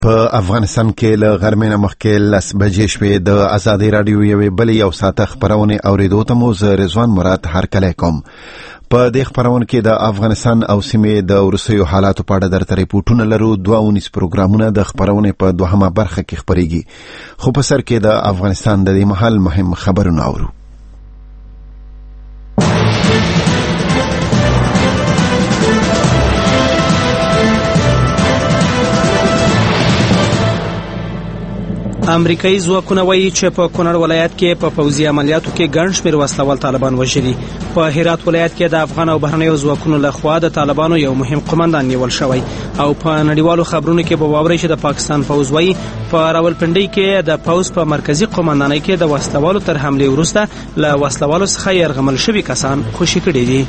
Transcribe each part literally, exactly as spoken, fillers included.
په افغانستان کې له غرمې نه مخکې لس بجې شوې د ازادي راډیو یوې بلې یو ساعته خپرونې اورېدو ته مو زه رضوان مراد هرکلی کوم. په دې خپرونه کې د افغانستان او سیمې د وروستیو حالاتو په اړه درته ریپورټونه لرو. دوه اونیز پروګرامونه د خپرونې په دوهمه برخه کې خپرېږي، خو په سر کې د افغانستان د دې مهال مهم خبرونه اورو. امریکایي ځواکونه وایي چې په کونړ ولایت کې په پوځي عملیاتو کې ګڼ شمېر وسلوال طالبان وژلي. په هرات ولایت کې د افغان او بهرنیو ځواکونو لخوا د طالبانو یو مهم قومندان نیول شوی. او په نړیوالو خبرونو کې به واورئ چې د پاکستان پوځ وایي په راولپنډۍ کې د پوځ په مرکزي قومندانۍ کې د وسلوالو تر حملې وروسته له وسلوالو څخه یرغمل شوي کسان خوشي کړي دي.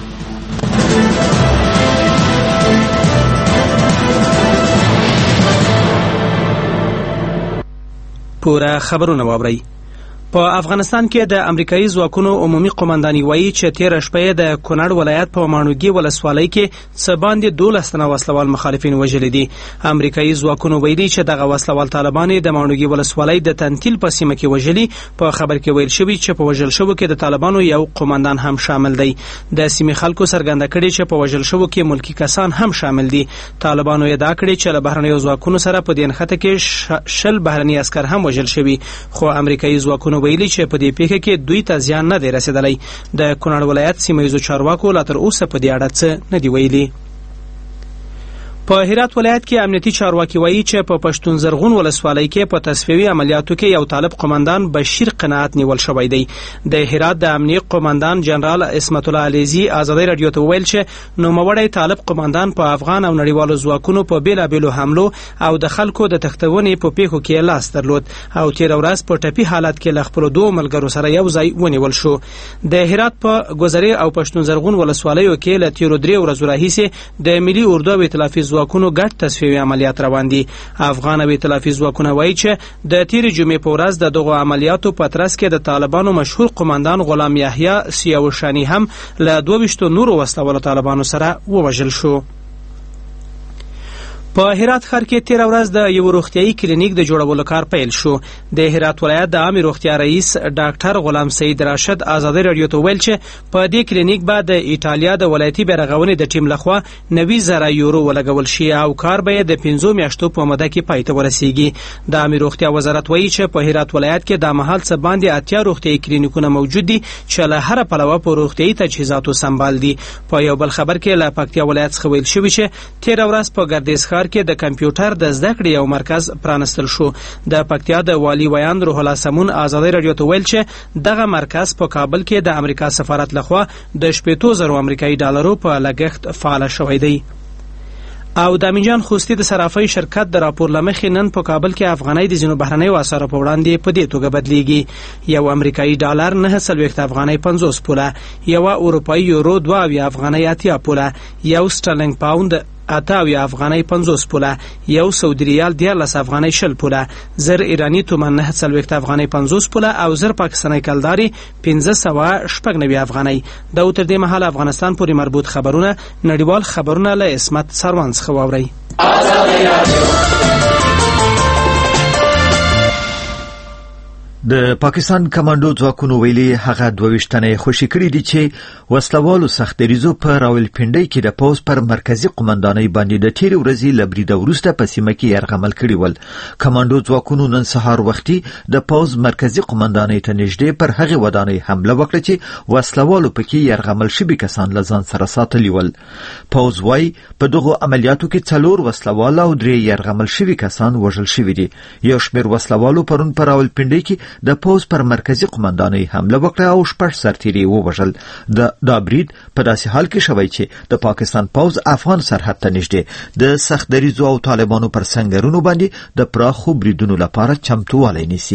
پوره خبرونه واورئ. په افغانستان کې د امریکایي ځواکونو عمومي قومنداني وایي چې تیر شپه د کونړ ولایت په ماڼوګي ولسوالۍ کې څه باندې دولس تنه وسلوال مخالفین وژلي دي. امریکایي ځواکونو ویلي چې دغه وسلوال طالبان د ماڼوګي ولسوالۍ د تنتیل په سیمه کې وژلي. په خبر کې ویل شوی چې په وژل شوو کې د طالبانو یو قومندان هم شامل دی. د سیمې خلکو څرګنده کړي چې په وژل شوو کې ملکی کسان هم شامل دي. طالبانو ادعا کړې چې له بهرنیو ځواکونو سره په دې نښته کې شل بهرني عسكر هم وژل شوي، خو امریکایي ځواکونو ویلي چې په دې پیښه کې دوی ته زیان نه دی رسیدلی. د کونړ ولایت سیمه‌ییزو چارواکو لا تر اوسه په دې اړه څه نه دي ویلي. په هرات ولایت کې امنیتي چارواکي وایي چې په پښتون زرغون ولسوالۍ کې په تصفیوي عملیاتو کې یو طالب قومندان بشیر قناعت نیول شوی دی. د هرات د امنیي قومندان جنرال اسمت الله علیزي ازادي راډیو ته ویل چې نوموړی طالب قومندان په افغان او نړیوالو ځواکونو په بیلابیلو حملو او د خلکو د تختونې په پیښو کې لاس درلود او تیر ورځ په ټپي حالت کې له خپلو دوه ملګرو سره یو ځای ونیول شو. د هرات په ګذرې او پښتون زرغون ولسوالیو کې له تیرو درې ورځو راهیسې د ملي اردو او ائتلافي ځواکونو ګډ تصفیوي عملیات روان دي. افغان او ائتلافي ځواکونه وایي چې د تیرې جمعې په ورځ د دغو عملیاتو په ترڅ کې د طالبانو مشهور قومندان غلام یحیی سیاوشانی هم له دوه ویشتو نورو وسلوالو طالبانو سره ووژل شو. په هرات ښار کې تیر ورځ د یو روغتيایي کلینیک د جوړولو کار پیل شو. د هرات ولایت د عامه روغتیا رئیس ډاکټر غلام سید راشد ازادي راډیو ته ویل چې په دې کلینیک به د ایټالیا د ولایتي بیرغونې د ټیم لخوا نوي زره یورو ولګول شي او کار به د پنځو میاشتو په موده کې پای ته ورسیږي. د عامه روغتیا وزارت وایي چې په هرات ولایت کې د مهال څه باندې اتیا روغتيایي کلینیکونه موجود دي چې له هر پلوه په روغتيایي تجهیزاتو سمبال دي. په یو بل خبر کې له پکتیا ولایت څخه ویل شوی چې تیر ورځ په ګردیز ښار کې د کمپیوټر د زده کړې یو مرکز پرانستل شو. د پکتیا د والی ویان روح الله سمون ازادي راډیو ته ویل چې دغه مرکز په کابل کې د امریکا سفارت لخوا د شپږ زره امریکایي ډالرو په لګښت فعال شوی دی. او د امینجان خوستی د صرافۍ شرکت د راپور لمخې نن په کابل کې افغانۍ د ځینو بهرنیو اسعارو په وړاندې په دې توګه بدلیږي. یو امریکایي ډالر نه څلوېښت افغانۍ پنځوس پوله، یوه اروپایي یورو دوه اویا افغانۍ اتیا پوله، یو سټرلینګ پاوند اته اویا افغانۍ پنځوس پوله، یو سعودي ریال دیارلس افغانۍ شل پوله، زر ایراني تومان نه څلوېښت افغانۍ پنځوس پوله او زر پاکستاني کلداري پنځه سوه شپږ نوي افغانۍ. دا تر دې مهاله افغانستان پورې مربوط خبرونه نړیوال خبرونه له اسمت سروان څخه واورئ. د پاکستان کمانډو ځواکونو ویلي هغه دوه ویشت تنه خوشي کړي دي چې وسلوالو سخت دریزو په راولپنډۍ کې د پوز پر مرکزی قومندانۍ باندې د تیر ورځې لبریده وروسته په سیمه کې یرغمل کړي ول. کمانډو ځواکونو نن سهار وختي د پوز مرکزی قومندانۍ ته نږدې پر هغه ودانۍ حمله وکړه چې وسلوالو پکې یرغمل شوي کسان له ځان سره ساتلي ول. پوز وايي په دغه عملیاتو کې څلور وسلوال او درې یرغمل شوي کسان وژل شوي دي. یو شمېر وسلوالو پرون پر راولپنډۍ کې د پوز پر مرکزی قومندانۍ حمله وکړه او شپږ سرتیري ووژل. د دا برید په داسې حال کې شوی چې د پاکستان پوز افغان سرحد ته نږدې د سخت دریزو او طالبانو پر سنگرونو باندې د پراخو بریدونو لپاره چمتووالی نیسي.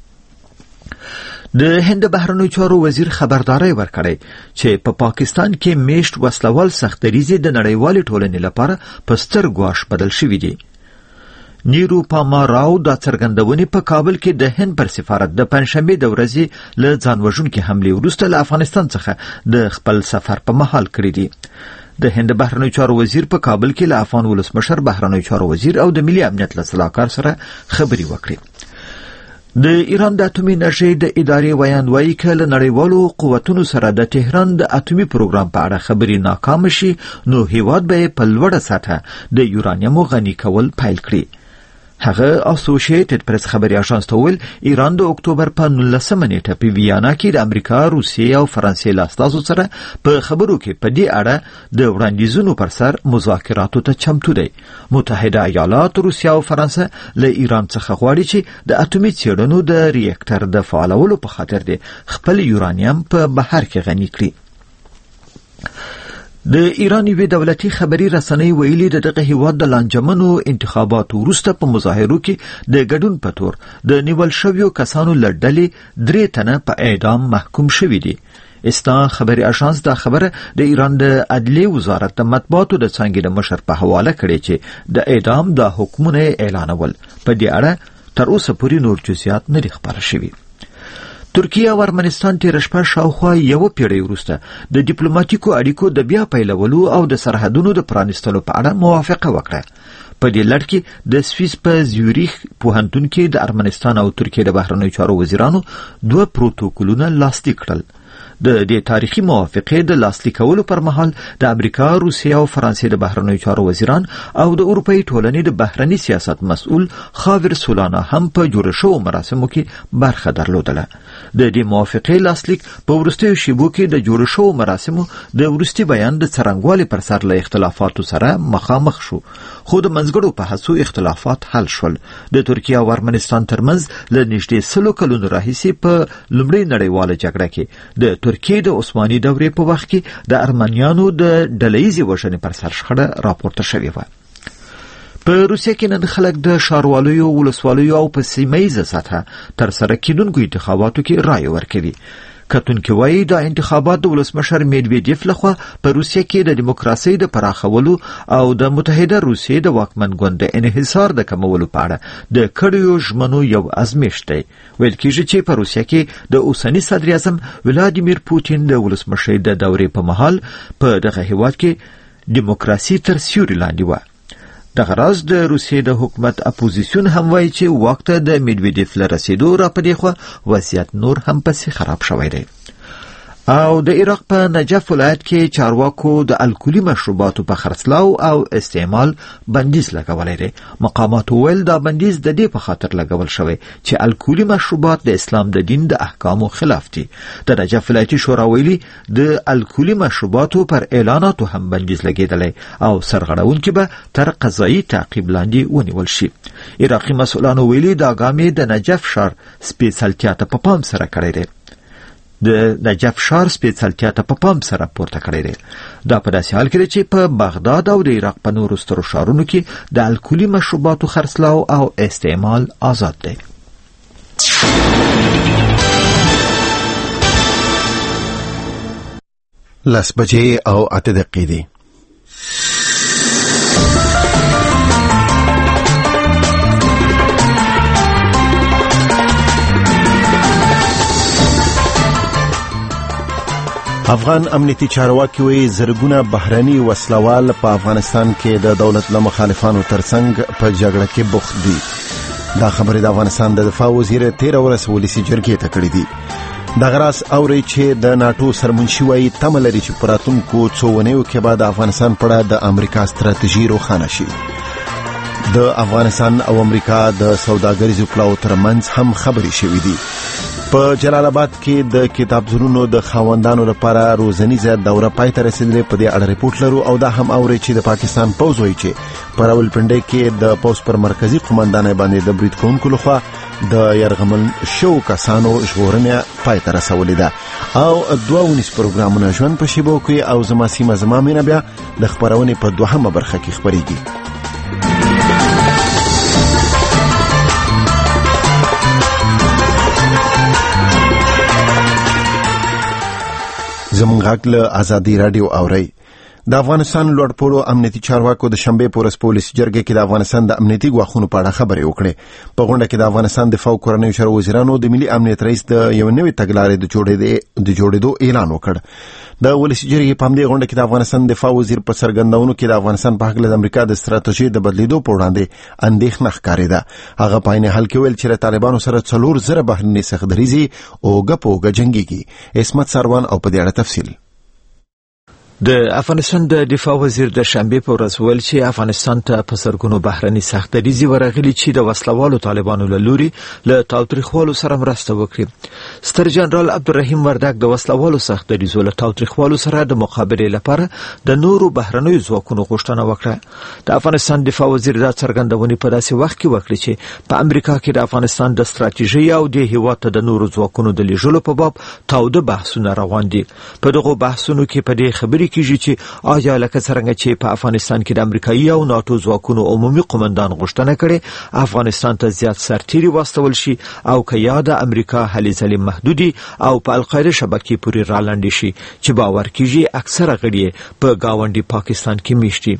د هند بهرنیو چارو وزیر خبرداري ورکړی چې په پا پاکستان کې میشت وسلوال سخت دریزي د نړیوالې ټولنې لپاره په ستر ګواښ بدل شوی دی. نیرو پاماراو دا څرګندونې په کابل کې د هند پر سفارت د پنځشنبه د ورځې له ځانوژونکې حملې وروسته له افغانستان څخه د خپل سفر په مهال کړی دی. د هند بهرنیو چارو وزیر په کابل کې له افغان ولسمشر بهرنیو چارو وزیر او د ملي امنیت له سلاکار سره خبرې وکړې. د ایران د اټومي انرژۍ د ادارې ویاند وایي که له نړیوالو قوتونو سره د تهران د اټومي پروګرام په اړه خبرې ناکام شي نو هیواد به په لوړه سطحه د یورانیمو غني کول پیل کړي. هغه اسوسییټډ پریس خبري اژانس ته ویل ایران د اکتوبر په نولسمه نیټه په ویانا کې د امریکا، روسیې او فرانسې له استازو سره په خبرو کې په دې اړه د وړاندیزونو پر سر مذاکراتو ته چمتو دی. متحده ایالات، روسیه او فرانسه له ایران څخه غواړي چې د اټومي څېړنو د ریاکټر د فعالولو په خاطر د خپل یورانیم په بهر کې غني کړي. د ایران یوې دولتي خبري رسنۍ ویلي د دغه هیواد د لانجمنو انتخاباتو وروسته په مظاهرو کې د ګډون په تور د نیول شویو کسانو له ډلې درې تنه په اعدام محکوم شوي دي. استا خبري اژانس دا خبره د ایران د عدلیې وزارت د مطبوعاتو د څانګې د مشر په حواله کړې چې د اعدام د حکمونه اعلانول. په دې اړه تر اوسه پورې نور جزئیات نه دي خبره شوي. ترکیه او ارمنستان تیر شپه شاوخوا یو پیړۍ وروسته د ډیپلوماټیکو اړیکو د بیا پیلولو او د سرحدونو د پرانیستلو په اړه موافقه وکړه. په دې لړ کې د سویس په زیوریخ پوهنتون کې د ارمنستان او ترکیه د بهرنیو چارو وزیرانو دوه پروتوکولونه لاسلیک کړل. د دې تاریخي موافقې د لاسلیکولو پر مهال د امریکا، روسیې او فرانسې د بهرنیو چارو وزیران او د اروپایي ټولنې د بهرني سیاست مسؤل خاور سولانا هم په جوړ شوو مراسمو کې برخه درلودله. د دې موافقې لاسلیک په وروستیو شیبو کې د جوړ شوو مراسمو د وروستي بیان د څرنګوالي پر سر له اختلافاتو سره مخامخ شو، خو د منځګړو په هڅو اختلافات حل شول. د ترکیه او ارمنستان ترمنځ له نږدې سلو کلونو راهیسې په لومړۍ نړیواله جګړه کې د ترکیه د عثماني دورې په وخت کې د ارمنیانو د ډلهیزې وژنې پر سر شخړه راپورته شوې وه. په روسیه کې نن خلک د ښارواليو، ولسوالیو او په سیمهییزه سطحه ترسره کېدونکو انتخاباتو کې رایه ورکوي. کتونکي وایي دا انتخابات د ولسمشر میډویډیف لخوا په روسیه کې د دیموکراسۍ د پراخولو او د متحده روسیې د واکمن ګوند د انحصار د کمولو په اړه د کړیو ژمنو یو ازمیښت دی. ویل کېږي چې په روسیه کې د اوسني صدر اعظم ولادیمیر پوتین د ولسمشۍ د دورې په مهال په دغه هیواد کې دیموکراسي تر سیوري لاندې وه. دغه راز د روسیې د حکومت اپوزیسیون هم وایي چې وخت د میډویډیف له رسیدو را په دې خوا وضعیت نور هم پسې خراب شوی دی. او د عراق په نجف ولایت کې چارواکو د الکولي مشروباتو په خرڅلاو او استعمال بندیز لګولی دی. مقامات ویل دا بندیز د دې په خاطر لګول شوی چې الکولي مشروبات د اسلام د دین د احکامو خلاف دي. د نجف ولایتي شورا ویلي د الکولي مشروباتو پر اعلاناتو هم بندیز لګیدلی او سرغړونکي به تر قضایي تعقیب لاندې ونیول شي. عراقي مسؤلانو ویلي دا ګام یې د نجف ښار سپېڅلتیا ته په پام سره کړی دی. د نجف ښار سپېڅلتیا ته په پام سره پورته کړی دی. دا په داسې حال کې چې په بغداد او د عراق په نورو سترو ښارونو کې د الکولي مشروباتو خرڅلاو او استعمال آزاد دی. لس بجې او اته دقیقې دي. افغان امنیتي چارواکي وایي زرګونه بهرني وسلوال په افغانستان کې د دولت له مخالفانو ترڅنګ په جګړه کې بوخت دي. دا خبرې د افغانستان د دفاع وزیر تیر ورځ ولسي جرګې ته کړې دي. دغه راز اوري چې د ناتو سرمنشي وایي تمه لري چې په راتلونکو څو اونیو کې به د افغانستان په اړه د امریکا ستراتیژي روښانه شي. د افغانستان او امریکا د سوداګریزو پلاو ترمنځ هم خبرې شوې دي. په جلال آباد کې د کتابتونونو د خاوندانو لپاره روزنیزه دوره پای ته رسیدلې. په دې اړه رپورټ لرو او دا هم اوري چې د پاکستان پوځ وایي چې په راولپنډۍ کې د پوځ پر مرکزی قومندان باندې د برید کوونکو لخوا د يرغمل شو کسانو ژغورنه پای ته رسولې ده. او دوه ونیس پروګرامونه ژوند په شیبو کې او زما سیمه زما مینه بیا د خبرونې په دوهمه برخه کې خبرېږي. زمونږ غږ له آزادي رادیو اوري. د افغانستان لوړپوړو امنیتي چارواکو د شنبې په ورځ پولیس جرګه کې د افغانستان د امنیتي ګواښونو په اړه خبرې وکړې. په غونډه کې د افغانستان دفاع او کورنیو چارو وزیرانو د ملي امنیت رئیس د یو نوې تګلارې د جوړېدو د جوړېدو اعلان وکړ. د ولسی جرګې په همدې غونډه کې د افغانستان دفاع وزیر په څرګندونو کې د افغانستان په هکله د امریکا د ستراتیژۍ د بدلیدو په وړاندې اندېښنه ښکارېده. هغه په عین حال کې ویل چې له طالبانو سره څلور زره بهرني سختدریزي اوږه په اوږه جنګېږي. عصمت سروان او په دې اړه تفصیل. د افغانستان د دفاع وزیر د شنبې په ورځ ویل چې افغانستان ته په سرګونو بهرني سختدریزي ورغلي چې د وسلوالو طالبانو له لوري له تاوتریخوالو سره مرسته وکړي. ستر جنرال عبدالرحیم وردګ د وسلوالو سختدریزو له تاوتریخوالو سره د مقابلې لپاره د نورو بهرنیو ځواکونو غوښتنه وکړه. د افغانستان دفاع وزیر دا څرګندونې په داسې وخت کې وکړي چې په امریکا کې د افغانستان د ستراتیژۍ او د هیواد ته د نورو ځواکونو د لیږلو په باب تاوده بحثونه روان دي. په دغو بحثونو کې په دې خبرې کیږي چې آیا لکه څنګه چې په افغانستان کې د امریکایي او ناتو ځواکونو عمومي قومندان غوښتنه کړې افغانستان ته زیات سرتیري واستول شي او که یا د امریکا هلې ځلې محدودي او په القاعده شبکې پورې رالنډې شي چې باور کیږي اکثره غړي په گاونډي پاکستان کې میشتي.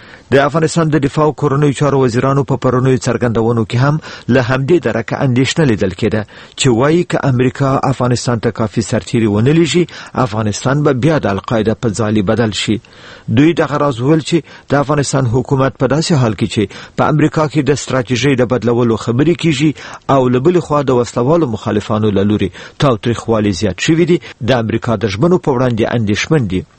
د افغانستان د دفاع او کورنیو چارو وزیرانو په پرونیو څرګندونو کې هم له همدې درکه اندېښنه لیدل کېده چې وایي که امریکا افغانستان ته کافي سرتیري ونه لیږي افغانستان به بیا د القاعده په ځالي بدل شي. دوی دغه راز ویل چې د افغانستان حکومت په داسې حال کې چې په امریکا کې د ستراتیژۍ د بدلولو خبرې کیږي او له بلې خوا د وسلوالو مخالفانو له لوري تاوتریخوالي زیات شوي دي د امریکا د ژمنو په وړاندې اندېښمن دي.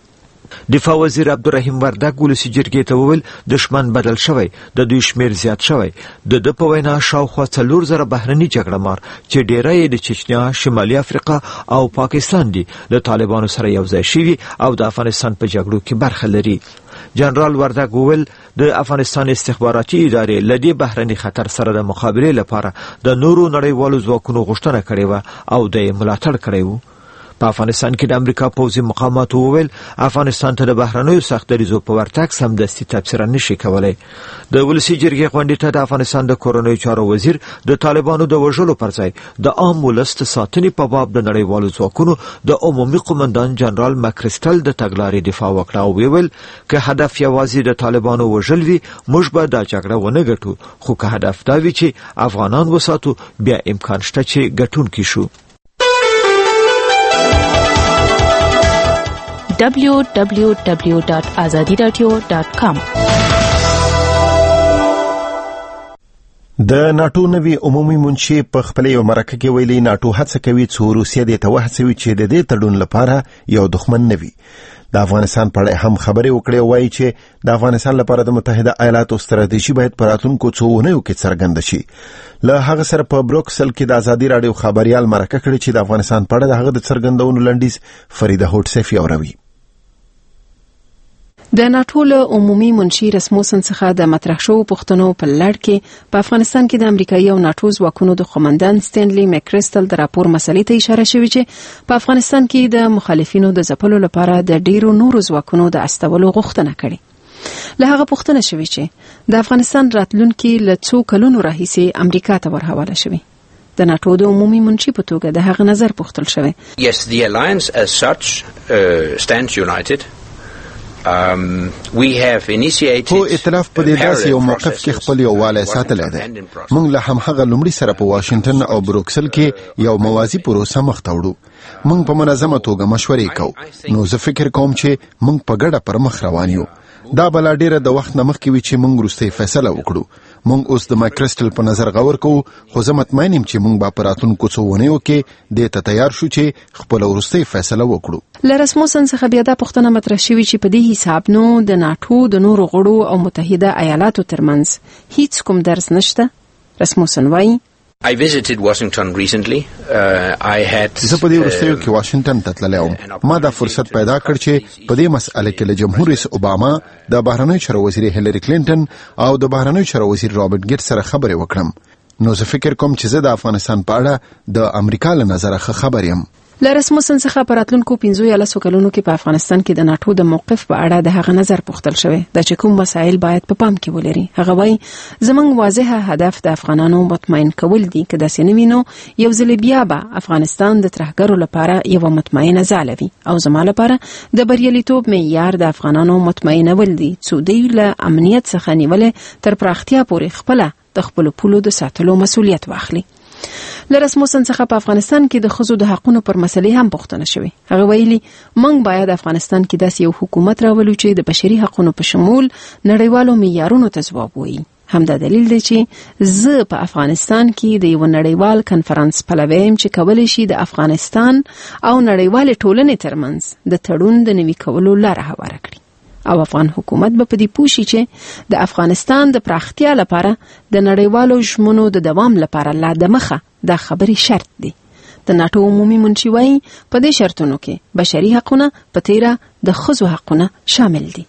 دفاع وزیر عبدالرحیم وردګ ولسی جرګې ته وویل دشمن بدل شوی د دوی شمیر زیات شوی. د د په وینا شاوخوا څلور زره بهرني جګړه مار چې ډیری یې د چچنیا شمالي افریقا او پاکستان دي له طالبانو سره یو ځای شوي او د افغانستان په جګړو کې برخه لري. جنرال وردګ وویل د افغانستان استخباراتي ادارې له دې بهرني خطر سره د مقابلې لپاره د نورو نړیوالو ځواکونو غوښتنه کړې وه او د یې ملاتړ کړی و. په افغانستان کې د امریکا پوځي مقاماتو وویل افغانستان ته د بهرنیو سختدریزو په ورتګ سمدستي تبصره نشي کولی. د ولسي جرګې غونډې ته د افغانستان د کورنیو چارو وزیر د طالبانو د وژلو پر ځای د عام ولس د ساتنې په باب د نړیوالو ځواکونو د عمومي قومندان جنرال مکریسټل د تګلارې دفاع وکړه او ویل که هدف یوازې د طالبانو وژل وي موږ به دا جګړه ونه ګټو خو که هدف دا وي چې افغانان وساتو بیا امکان شته چې ګټونکي شو. دبلیو دبلیو دبلیو ډاټ ازادي راډیو ډاټ کام. د ناتو نوی عمومي منشي په خپل یو مرکه کې ویلي ناتو هڅه کوي چې روسیه دې ته وهڅوي چې د دې تړون لپاره یو دښمن نه وي. د افغانستان په اړه هم خبرې وکړې وایي چې د افغانستان لپاره د متحده ایالاتو ستراتیژي باید په راتلونکو څو اونیو کې څرګنده شي. له هغه سره په بروکسل کې د ازادي راډیو خبريال مرکه کړې چې د افغانستان په اړه د هغه د څرګندونو لنډیز فریده هوټ سیفي اوروي. د ناتو له عمومي منشي رسموسن څخه د مطرح شوو پوښتنو په لړ کې په افغانستان کې د امریکایي او ناتو ځواکونو د قومندان ستنلی مکریسټل د راپور مسلې ته اشاره شوې چې په افغانستان کې د مخالفینو د ځپلو لپاره د ډیرو نورو ځواکونو د استولو غوښتنه کړې. له هغه پوښتنه شوې چې د افغانستان راتلونکي له څو کلونو راهیسې امریکا ته ورحواله شوې. د ناتو د عمومي منشي په توګه د هغه نظر پوښتل شوی. Yes, the alliance as such uh, stands united. Um, we have initiated خو ائتلاف په دې داسې یو موقف کې خپل یووالی ساتلی دی. موږ له همغه لومړي سره په واشنگټن او بروکسل کې یو موازی پروسه مخ ته وړو. موږ په منظمه توګه مشورې کوو. نو زه فکر کوم چې موږ په ګډه پر مخ روان یو. دا بلا ډیره د وخت نه مخکې وي چې موږ وروستۍ فیصله وکړو. موږ اوس د مکریسټل په نظر غور کوو خو زه مطمئن یم چې موږ به په راتلونکو څو اونیو کې دې ته تیار شو چې خپله وروستۍ فیصله وکړو. له رسموسن څخه بیا دا پوښتنه مطرح شوې چې په دې حساب نو د ناتو د نورو غړو او متحده ایالاتو ترمنځ هیڅ کوم درس نشته. رسموسن وایي I visited Washington recently. Uh, I had زه په دې وروستیو کې واشنگټن ته تللی وم. ما دا فرصت پیدا کړ چې په دې مسأله کې له جمهور رئیس اوباما، د بهرنیو چارو وزیر هیلری کلینټن او د بهرنیو چارو وزیر رابرټ ګیټس سره خبرې وکړم. نو زه فکر کوم چې زه د افغانستان په اړه د امریکا له نظره ښه خبر یم. له رسموسن څخه په راتلونکو پنځو یا لسو کلونو کې په افغانستان کې د ناټو د موقف په اړه د هغه نظر پوښتل شوی د چې کوم مسایل باید په پام کې ولري. هغه وایي زموږ واضحه هدف د افغانانو مطمئن کول دي که داسې نه وي نو یو ځل بیا به افغانستان د ترهګرو لپاره یوه مطمئنه ځاله وي او زما لپاره د بریالیتوب معیار د افغانانو مطمئنول دي څو دوی له امنیت څخه نیولې تر پراختیا پورې خپله د خپلو پولو د ساتلو مسؤلیت واخلي. له رسموسن څخه په افغانستان کې د ښځو د حقونو پر مسلې هم پوښتنه شوې. هغه ویلي موږ باید افغانستان کې داسې یو حکومت راولو چې د بشري حقونو په شمول نړیوالو معیارونو ته ځواب وایي. همدا دلیل دی چې زه په افغانستان کې د یو نړیوال کنفرانس پلوی یم چې کولی شي د افغانستان او نړیوالې ټولنې ترمنځ د تړون د نوي کولو لاره هواره کړي او افغان حکومت به په دې پوه شي چې د افغانستان د پراختیا لپاره د نړیوالو ژمنو د دوام لپاره لا دمخه دا خبرې شرط دي. د ناټو عمومي منشي وایي په دې شرطونو کې بشري حقونه په تیره د ښځو حقونه شامل دي.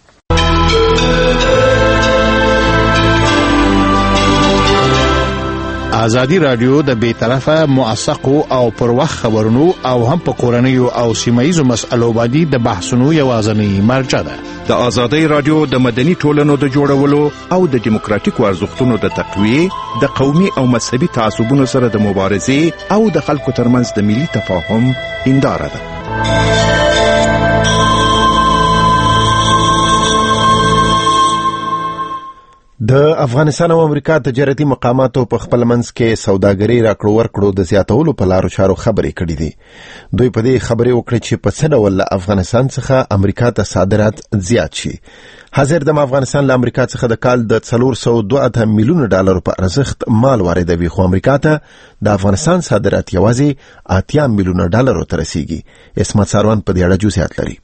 ازادي رادیو د بیطرفه موثقو او پر وخت خبرونو او هم په کورنیو او سیمایي مسألو باندې د بحثونو یوازنی مرجع ده. د ازادي رادیو د مدني ټولنو د جوړولو او د دیموکراتیکو ارزښتونو د تقویه د قومي او مذهبي تعصبونو سره د مبارزې او د خلکو ترمنځ د ملي تفاهم هنداره ده. د افغانستان او امریکا تجارتي مقاماتو په خپل منځ کې سوداګري راکړو ورکړو د زیاتولو په لارو چارو خبرې کړې دي. دوی په دې خبرې وکړې چې په څه ډول افغانستان څخه امریکا ته صادرات زیات شي. حاضر د افغانستان له امریکا څخه د کال د څلور سوه دوه اتیا میلیونه ډالر په ارزښت مال واردوي خو امریکا ته د افغانستان صادرات یوازې اتیا میلیونه ډالر ته رسیږي. اسمت ساروان په دې اړه جزئیات لري.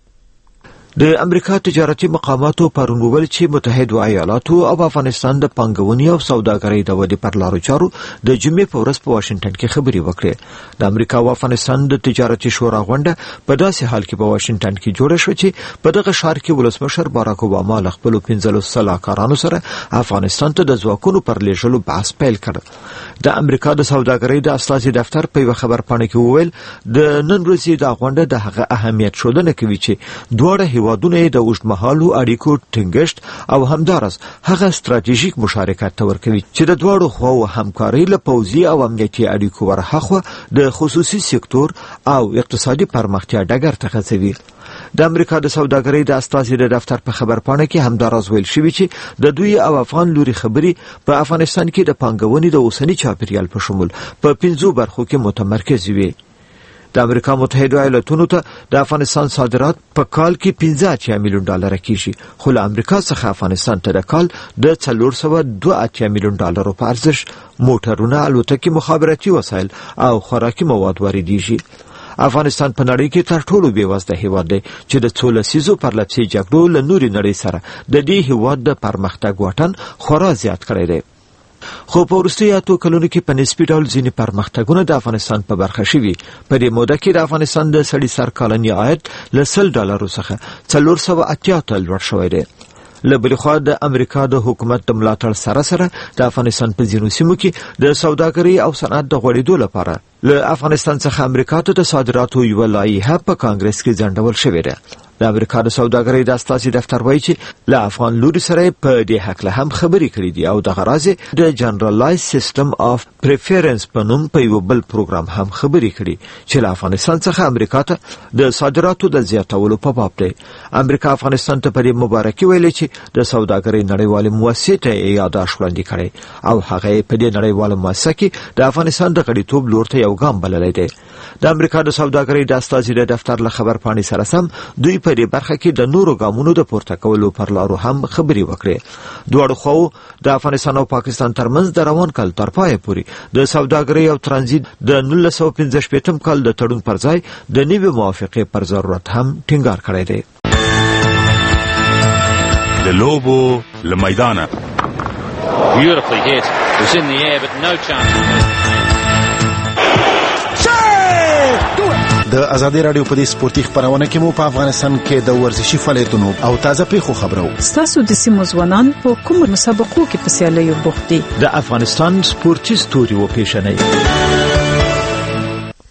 د امریکا تجارتي مقاماتو پرون وویل چې متحده ایالاتو او افغانستان د پانګونې او سوداګرۍ د ودې پر لارو چارو د جمعې په ورځ په واشنگټن کې خبرې وکړې. د امریکا او افغانستان د تجارتي شورا غونډه په داسې حال کې په واشنگټن کې جوړه شوه چې په دغه ښار کې ولسمشر باراک اوباما له خپلو پنځلس سلاکارانو سره افغانستان ته د ځواکونو پر لیږلو بحث پیل کړ. د امریکا د سوداګرۍ د استازي دفتر په یوه خبرپاڼه کې وویل د نن ورځې د غونډه د هغه اهمیت ښودنه کوي چې دواړه هیوادونه د اوږدمهالو اړیکو ټینګښت او همدارس هغه ستراتیژیک مشارکت ته ورکوي چې د دواړو خواو همکاري له پوځي او امنیتي اړیکو ورهاخوا د خصوصي سکتور او اقتصادي پرمختیا ډګر ته غځوي. د امریکا د سوداګرۍ د استازي د دفتر په خبرپاڼه کې همداراز ویل شوی چې د دوی او افغان لوري خبرې په افغانستان کې د پانګونې د اوسنی چاپیریال په شمول په پنځو برخو کې متمرکز وي. د امریکا متحده ایالاتونو ته د افغانستان صادرات په کال کې پنځه اتیا میلیون ډالر کېږي خو له امریکا څخه افغانستان ته د کال د څلور سوه دوه اتیا میلیون ډالرو په ارزښت موټرونه، الوتکې، مخابراتي وسایل او خوراکي مواد واردېږي. افغانستان په نړۍ کې تر ټولو بېوزله هیواد دی چې د څو لسیزو پرلپسې جګړو له نورې نړۍ سره د دې هیواد د پرمختګ واټن خورا زیات کړی دی. خو په وروستیو اتو کلونو کې په نسبي ډول ځینې پرمختګونه د افغانستان په برخه شوي. په دې موده کې د افغانستان د سړي سر کلني عاید له سل ډالرو څخه څلور سوه اتیا ته لوړ شوی دی. له بلې خوا د امریکا د حکومت د ملاتړ سره سره د افغانستان په ځینو سیمو کې د سوداګرۍ او صنعت د غوړېدو لپاره له افغانستان څخه امریکا ته د صادراتو یوه لایحه په کانګرس کې ځنډول شوې ده. د امریکا د سوداګرۍ د استازي دفتر وایي چې له افغان لوري سره په دې حق له هم خبرې کړې دي او د غراض د جنرالایز سیستم اف پریفرنس په نوم په یو بل پروګرام هم خبرې کړې چې له افغانستان څخه امریکا ته د صادراتو د زیاتولو په باب دی. امریکا افغانستان ته په دې مبارکي ویلې چې د سوداګرۍ نړیوالې مؤسسې ته یې یاداښت وړاندې کړی او هغه په دې نړیواله مؤسسه کې د افغانستان د غړیتوب لور ته یو ګام بللی دی. د امریکا د سوداګرۍ د استازي د دفتر له خبرپاڼې سره سم دوی په دې برخه کې د نورو ګامونو د پورته کولو پر لارو هم خبرې وکړې. دواړو خواو د افغانستان او پاکستان ترمنځ د روان کال تر پایه پورې د سوداګرۍ او ترانزیت د نولس سوه پنځه شپېتم کال د تړون پر ځای د نوې موافقې پر ضرورت هم ټینګار کړی دی. د لوبو له میدانه Beautifully hit. It was in the air but no chance. د ازادي رادیو په دې سپورتي خبرونه کې مو په افغانستان کې د ورزشي فعالیتونو او تازه پیښو خبرو. ستاسو د سیمو ځوانان په کوم مسابقو کې په سیالیو بوخت دي؟ د افغانستان سپورتي ستوري و پیژنئ.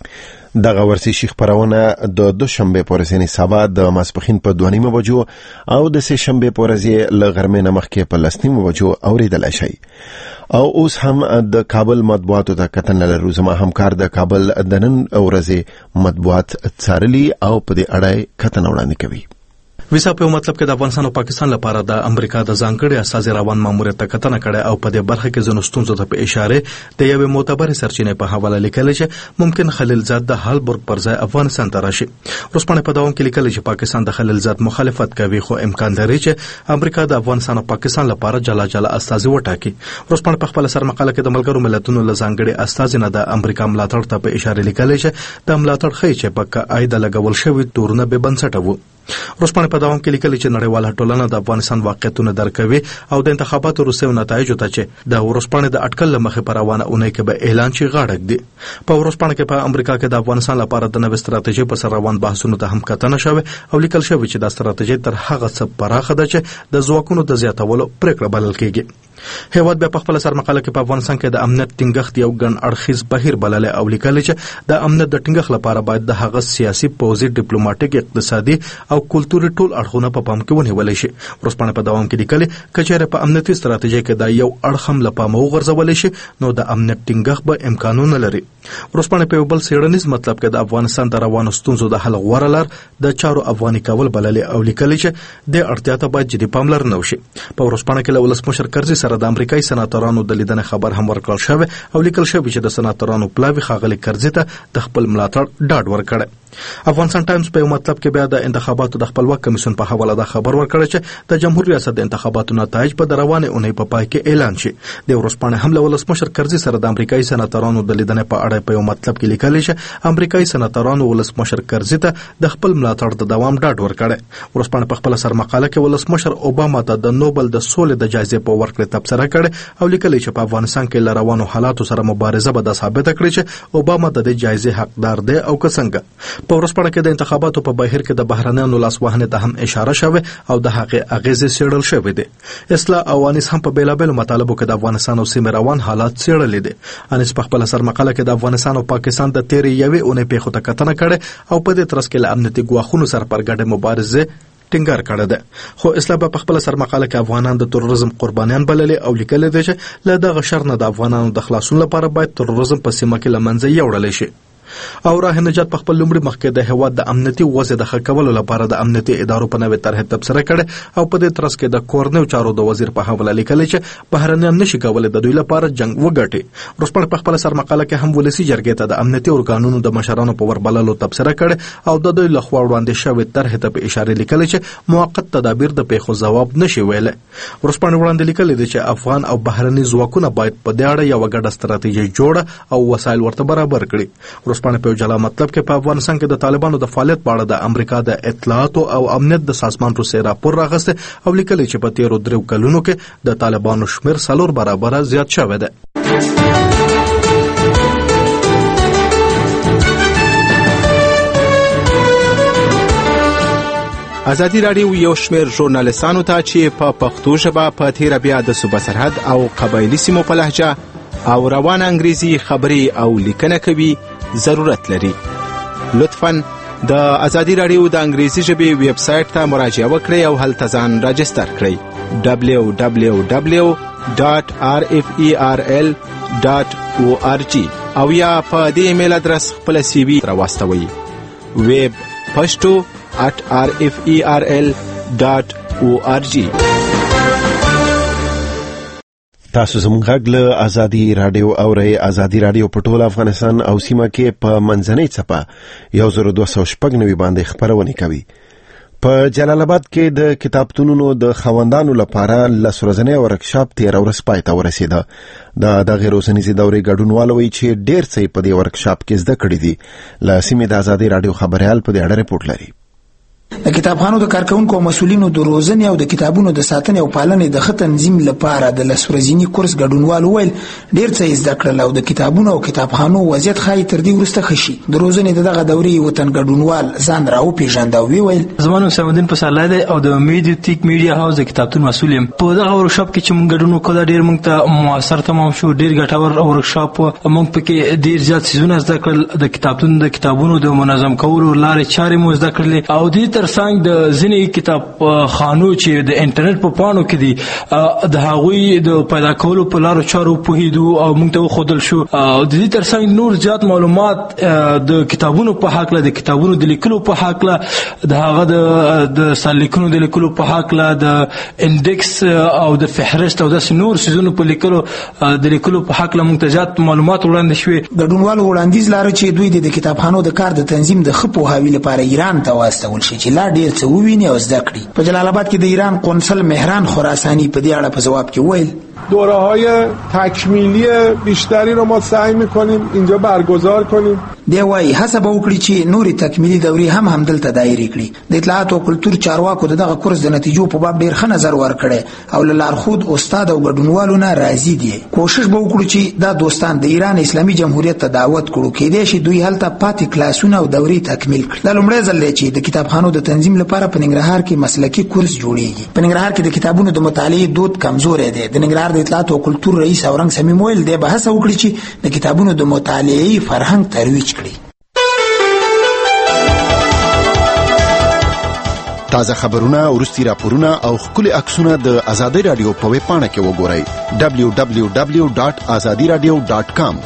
دغه ورزشي خبرونه د دوشنبه په ورځ یعنی سبا د ماسپخین په دوه نیمه بجو او د سه شنبه په ورځ له غرمې نه مخکې په لس نیمه بجو اوریدلای شي. او اوس هم د کابل مطبوعاتو ته کتنه لرو. زما همکار د کابل د نن ورځې مطبوعات څارلي او په دې اړه کتنه وړاندې کوي. ویسا په مطلب کې د افغانستان او پاکستان لپاره د امریکا د ځانګړي استازي روان ماموریت ته کتنه کړې او په دې برخه کې ځینو ستونزو ته په اشاره د یوې معتبرې سرچینې په حواله لیکل چې ممکن خلیل زاد د هالبورګ پر ځای افغانستان ته راشي. روسپانه په داوم کې لیکل چې پاکستان د خلیل زاد مخالفت کوي خو امکان لري چې امریکا د افغانستان او پاکستان لپاره جلا جلا استازي وټاکي. روسپانه په خپل سرمقاله کې د ملګرو ملتونو له ځانګړي استازي نه د امریکا ملاتړ ته په اشاره لیکل چې د ملاتړ خي چې په قاعده لګول شوی تورونه به بنسټه وو. روسپانه په داوم کې لیکل چې نړیواله ټولنه د افغانستان واقعیتونه درک کوي او د انتخاباتو وروسته نتایجو ته چې د روسپانه د اټکل مخې پر روانه اونۍ کې به اعلان شي غاړک دي. په روسپانه کې په امریکا کې د افغانستان لپاره د نوې ستراتیژي په سر روان بحثونو ته هم کتنه شوه او لیکل شوی چې د ستراتیژي تر هغه څه پراخه ده چې د ځواکونو د زیاتولو پریکړه بلل کېږي. هیواد به په خپل سرمقاله کې په افغانستان کې د امنیت ټینګښت یو ګڼ اړخیز بهیر بلل او لیکل چې د امنیت د ټینګښت لپاره باید د هغه سیاسي پوځي ډیپلوماټیک اقتصادي او کلتوري ټول اړخونه په پام کې ونیول شي. روسپانه په دوام کې لیکل کچېره په امنیتي ستراتیژي کې دا یو اړخ هم لپاره وغورځول شي نو د امنیت ټینګښت به امکانونه لري. روسپانه په بل سیړنیز مطلب کې د افغانستان د روانو ستونزو د حل غوړه لار د چارو افغاني کول بلل او لیکل چې د اړتیا ته باید جدي پاملرنه وشي. په روسپانه کې له ولسمشر کرزي سره د امریکایي سناتورانو د لیدنې خبر هم ورکړل شوی او لیکل شوی چې د سناتورانو پلاوی خاغلی کرزي ته د خپل ملاتړ ډاډ ورکړ. افغانستان ټایمز په مطلب کې بیا د انتخاباتو د خپلواک کمیسیون په حواله د خبر ورکړ چې د جمهور ریاست د انتخاباتو نتایج په روانه اونۍ په پای کې اعلان شي. د ورسپانه هم له ولسمشر کرزي سره د امریکایي سناتورانو د لیدنې په اړه په مطلب کې لیکل چې امریکایي سناتورانو ولسمشر کرزي ته د خپل ملاتړ د دوام ډاډ ورکړ. ورسپانه په خپل سرمقاله کې ولسمشر اوباما ته د نوبل د سولې د جایزې په ورکړې تبصره کړې او لیکل چې په افغانستان کې له روانو حالاتو سره مبارزه به د ثابت کړي چې اوباما د دې جایزې حقدار دی او که څنګه. په ورسپانه کې د انتخاباتو په بهیر کې د بهرنیانو لاسوهنې ته هم اشاره شوه او د هغې اغیزې څېړل شوې دي. اصلاح او انیس هم په بیلابیلو مطالبو کې د افغانستان او سیمې روان حالات څېړلي دي. انیس په خپل سرمقاله کې د افغانستان او پاکستان د تیرې یوې اونۍ پیښو ته کتنه کړې او په دې ترڅ کې له امنیتي ګواښونو سره پر ګډه مبارزه ټینګار کړی ده. خو اسلام په خپل سرمقاله کې افغانان د تروریزم قربانیان بللي او لیکل دي چې له دغه شر نه د افغانانو د خلاصون لپاره باید تروریزم په سیمه کې لمنځه یوړل شي. او راه نجات په خپل لومړي مخ کې د هواد د امنیتي وضع د ښه کولو لپاره د امنیتي ادارو په نوې طرح تبصره کړې او په دې ترڅ کې د کورنیو چارو د وزیر په حواله لیکل چې بهرنیان نشي کولای د دوی لپاره جنگ وګټي. روسپانه په خپل سرمقاله کې هم ولسی جرګې ته د امنیتي ارګانونو د مشرانو په وربللو تبصره کړې او د دوی لخوا وړاندې شوی طرح ته په اشاره لیکل چې موقت تدابیر د پیښو ځواب نشي ویل. روسپانه وړاندې لیکل دي چې افغان او بهرني ځواکونه باید په دې اړه یو ګډه ستراتیژي جوړه او وسایل ورته برابر کړي. روسپانه په جلا مطلب کې په افغانستان کې د طالبانو د فعالیت په اړه د امریکا د اطلاعاتو او امنیت د سازمان روسي راپور راغسته او لیکل چې په تیرو درو کلونو کې د طالبانو شمیر څلور برابره زیات شوی دی. ازادي راډیو یو شمیر ژورنالیستانو ته چې په پښتو ژبه په تیر بیا د صوبه سرحد او قبایلی سیمو په لهجه او روان انګریزي خبري او لیکنه کوي ضرورت لري. لطفاً د ازادي راډیو د انګریزي ژبې ویب سټ ته مراجعه وکړئ او هلته ځان راجستر کړئ دبلیو دبلیو دبلیو ډاټ آر اف ای آر ال ډاټ او آر جی او یا په دې ایمیل ادرس خپل سی وی راواستوئ ویب پښتو at r f e r l dot org. تاسو زموږ غږ له ازادي رادیو اورئ. ازادي رادیو په ټول افغانستان او سیمه کې په منځنۍ څپه یو زر دوه سوه شپږ نوي باندې خبرونه کوي. په جلال آباد کې د کتابتونونو د خوندانو لپاره لس ورځنی ورکشاپ تیر ورځ پای ته ورسېده. د دغه روزنیزې دورې ګډونوال وایي چې ډېر څه په دې ورکشاپ کې زده کړي دي. له سیمې د ازادي رادیو خبريال په دې اړه ریپورت لري. د کتابخانو د کارکونکو او مسؤلینو د روزنې او د کتابونو د ساتنې او پالنې د ښه تنظیم لپاره د لس ورځني کورس ګډونوال وویل ډېر څه زده کړل او د کتابونو او کتابخانو وضعیت ښایي تر دې وروسته ښه شي. د روزنې د دغه دورې وطن ګډونوال ځان راوپېژانده او وویل زما نوم سمدین پسرلی دی او د میډیوتیک میډیا هاوس د کتابتون مسؤل یم. په دغه ورکشاپ کې چې موږ ګډون وکړو ډېر موږ ته موثر تمام شو. ډېر ګټور ورکشاپ و. موږ پکې ډېر زیات څیزونه زده کړل. د کتابتون د کتابونو د منظم کولو لارې چارې مو زده کړلې او دې ترڅنګ د ځینې کتابخانو چې د انټرنیټ په پاڼو کې دي د هغوی د پیدا کولو په لارو چارو پوهېدو او موږ ته وښودل شو. او د دې ترڅنګ نور زیات معلومات د کتابونو په هکله، د کتابونو د لیکلو په هکله، د هغه د د سرلیکونو د لیکلو په هکله، د انډیکس او د فهرست او داسې نور څیزونو په لیکلو د لیکلو په هکله موږ ته زیات معلومات وړاندې شوې. ګډونوالو وړاندیز لاره چې دوی د کتابخانو د کار د تنظیم د ښه پوهاوي لپاره ایران ته واستول شي چې لا ډېر څه وویني او زده کړي. په جلال آباد کې د ایران قنصل مهران خراسانی په دې اړه په جواب کې وویل دوره‌های تکمیلی بیشتری رو ما سعی می‌کنیم اینجا برگزار کنیم. دی وايي هڅه به وکړي چې نورې تکمیلي دورې هم همدلته دایرې کړي. د اطلاعات او کلتور چارواکو د دغه کورس د نتیجو په باب ډېر ښه نظر ورکړی او له لارښود استاد او ګډونوالو نه راضي دي. کوشش به وکړو چې دا دوستان د ایران اسلامي جمهوریت ته دعوت کړو. کېدای شي دوی هلته پاتې کلاسونه او دورې تکمیل کړي. دا لومړی ځل دی چې د کتابخانو د تنظیم لپاره په ننګرهار کې مسلکي کورس جوړیږي. په ننګرهار کې د کتابونو د مطالعې دود کمزوری دی. د ننګرهار د اطلاعات او کلتور رئیس اورنګ سمیم ویل دی به هڅه وکړي چې د کتابونو د مطالعې فرهنګ ترویج کړي. تازه خبرونه، وروستي راپورونه او ښکلي عکسونه د آزادۍ راډیو په ویب پاڼه کې وګورئ دبلیو دبلیو دبلیو ډاټ ازادي راډیو ډاټ کام.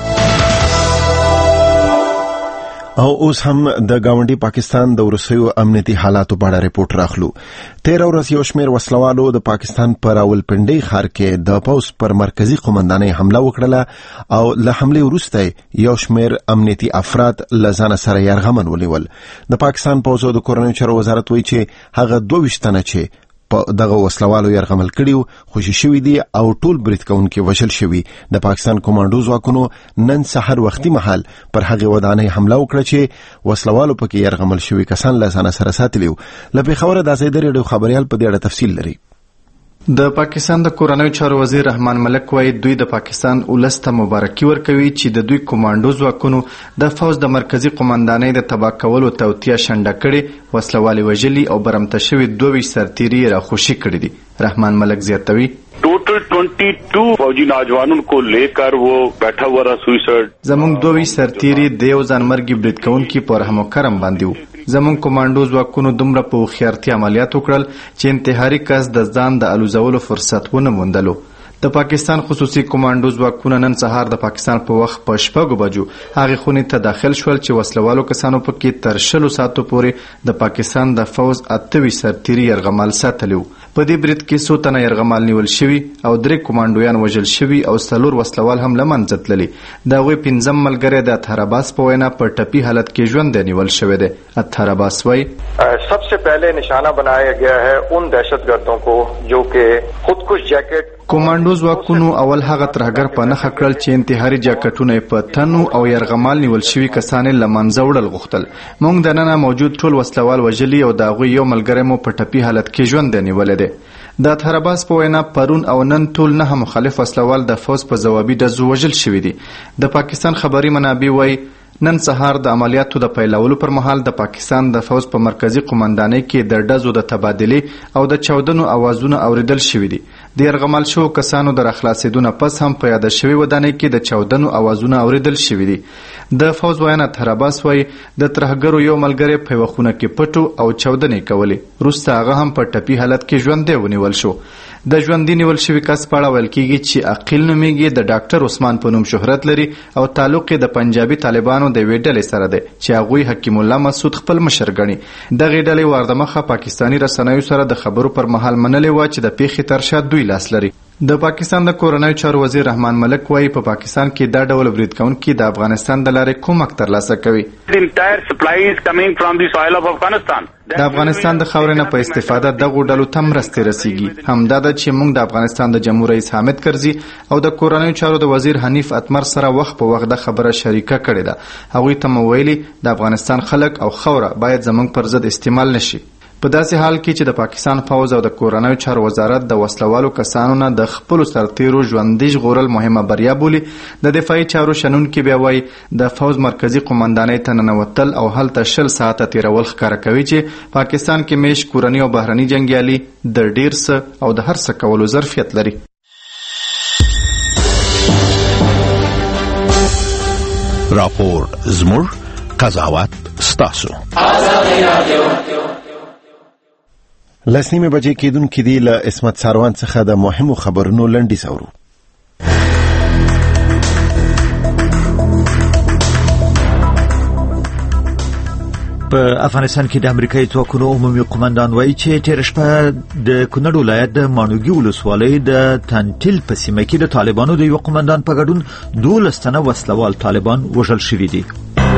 او اوس هم د گاونډي پاکستان د وروستیو امنیتي حالاتو په اړه ریپورت راخلو. تیر ورځ یو شمېر وسلوالو د پاکستان پر راولپنډۍ ښار کې د پوځ پر مرکزي قومندانۍ حمله وکړه او له حملې وروسته یو شمېر امنیتي افراد له ځانه سره یرغمن ونیول. د پاکستان پوځ د کورنیو چارو وزارت وایي چې هغه دوه ویشت تنه چې په دغه وسلوالو یرغمل کړي خوشي شوي دي او ټول برید کوونکي وژل شوي. د پاکستان کمانډو ځواکونو نن سحر وختي مهال پر هغه ودانۍ حمله وکړه چې وسلوالو پکې یرغمل شوي کسان له ځانه سره ساتلي وو. له پېښوره د آزادۍ راډیو خبريال په دې اړه تفصیل لري. د پاکستان د کورنیو چارو وزیر رحمان ملک وايي دوی د پاکستان ولس ته مبارکي ورکوي چې د دوی کمانډو ځواکونو د فوج د مرکزي قومندانۍ د تباه کولو توطیه شنډه کړې، وسلوالې وژلي او برمته شوي دوه ویشت سرتیري راخوشي کړي دي. رحمان ملک زیاتوي total बाईस फौजी नौजवानों को लेकर वो बैठा हुआ रहा सुइसाइड. زمونږ دوه ویشت سرتیري د یو ځانمرګي برید کوونکي په رحم و کرم باندې وو. زمونږ کمانډو ځواکونو دومره په هوښیارتیا عملیات وکړل چې انتحاري کس د ځان د الوزولو فرصت ونه موندلو. د پاکستان خصوصي کمانډو ځواکونه نن سهار د پاکستان په وخت په شپږو بجو هغې خونې ته داخل شول چې وسلوالو کسانو پکې تر شلو ساعتو پورې د پاکستان د فوز اته ویشت سرتیري یرغمال ساتلي وو. په دې برید کې څو تنه یرغمال نیول شوي او درې کمانډویان وژل شوي او څلور وسلوال هم له منځه تللي. د هغوی پنځم ملګری د اطهر عباس په وینا په ټپي حالت کې ژوندی نیول شوی دی. اطهر عباس وایي सबसे पहले निशाना बनाया गया है उन दहशतगर्दों को जो कि खुदकुश jacket. کمانډو ځواکونو اول هغه ترهګر په نښه کړل چې انتحاري جاکټونه په تنو او یرغمال نیول شوي کسان له منځه وړل غوښتل. موږ د ننه موجود ټول وسلوال وژلي او د هغوی یو ملګری مو په ټپي حالت کې ژوندی نیولی دی. د اطهر عباس په وینا پرون او نن ټول نه مخالف وسلوال د فوز په ځوابي ډزو وژل شوي دي. د پاکستان خبري منابع وایي نن سهار د عملیاتو د پیلولو پر مهال د پاکستان د فوز په مرکزي قومندانۍ کې د ډزو د تبادلې او د چاودنو اوازونه اوریدل شوي دي. د یرغمال شوو کسانو د راخلاصېدو نه پس هم په یاده شوې ودانۍ کې د چاودنو اوازونه اوریدل شوي دي. د فوز ویاند اطهر عباس وایي د ترهګرو یو ملګری په یوه خونه کې پټو او چاودنې کولې. وروسته هغه هم په ټپي حالت کې ژوندی ونیول شو. د ژوندي نیول شوي کس په اړه ویل کېږي چې عقیل نومیږي، د ډاکټر عثمان په نوم شهرت لري او تعلق یې د پنجابي طالبانو د یوې ډلې سره دی چې هغوی حکیم الله مسعود خپل مشر ګڼي. دغې ډلې واردمخه پاکستاني رسنیو سره د خبرو پر مهال منلې وه چې د پیښې تر شا دوی لاس لري. د پاکستان د کورنیو چارو وزیر رحمان ملک وایي په پاکستان کې دا ډول برید کوونکي د افغانستان د لارې کومک ترلاسه کوي. د افغانستان د خاورې نه په استفاده دغو ډلو ته مرستې رسیږي. همدا ده چې موږ د افغانستان د جمهور رئیس حامد کرزي او د کورنیو چارو د وزیر حنیف اتمر سره وخت په وخت د خبره شریکه کړې ده. هغوی ته مو ویلي د افغانستان خلک او خاوره باید زموږ پر ضد استعمال نشي. په داسې حال کې چې د پاکستان پوځ او د کورنیو چارو وزارت د وسلوالو کسانو نه د خپلو سرتیرو ژوندي ژغورل مهمه بریا بولي. د دفاعي چارو شنونکي بیا وایي د پوځ مرکزي قومندانۍ ته ننوتل او هلته شل ساعته تېرول ښکاره کوي چې پاکستان کې میش کورني او بهرني جنګیالي د ډېر څه او د هر څه کولو ظرفیت لري. راپور زموږ، قضاوت ستاسو. لس نیمې بجې کېدونکې دي. له عصمت ساروان څخه د مهمو خبرونو لنډیز اورو. په افغانستان کې د امریکایي ځواکونو عمومي قومندان وایي چې تېره شپه د کونړ ولایت د ماڼوګي ولسوالۍ د تانټیل په سیمه کې د طالبانو د یو قومندان په ګډون دولس تنه وسلوال طالبان وژل شوي دي.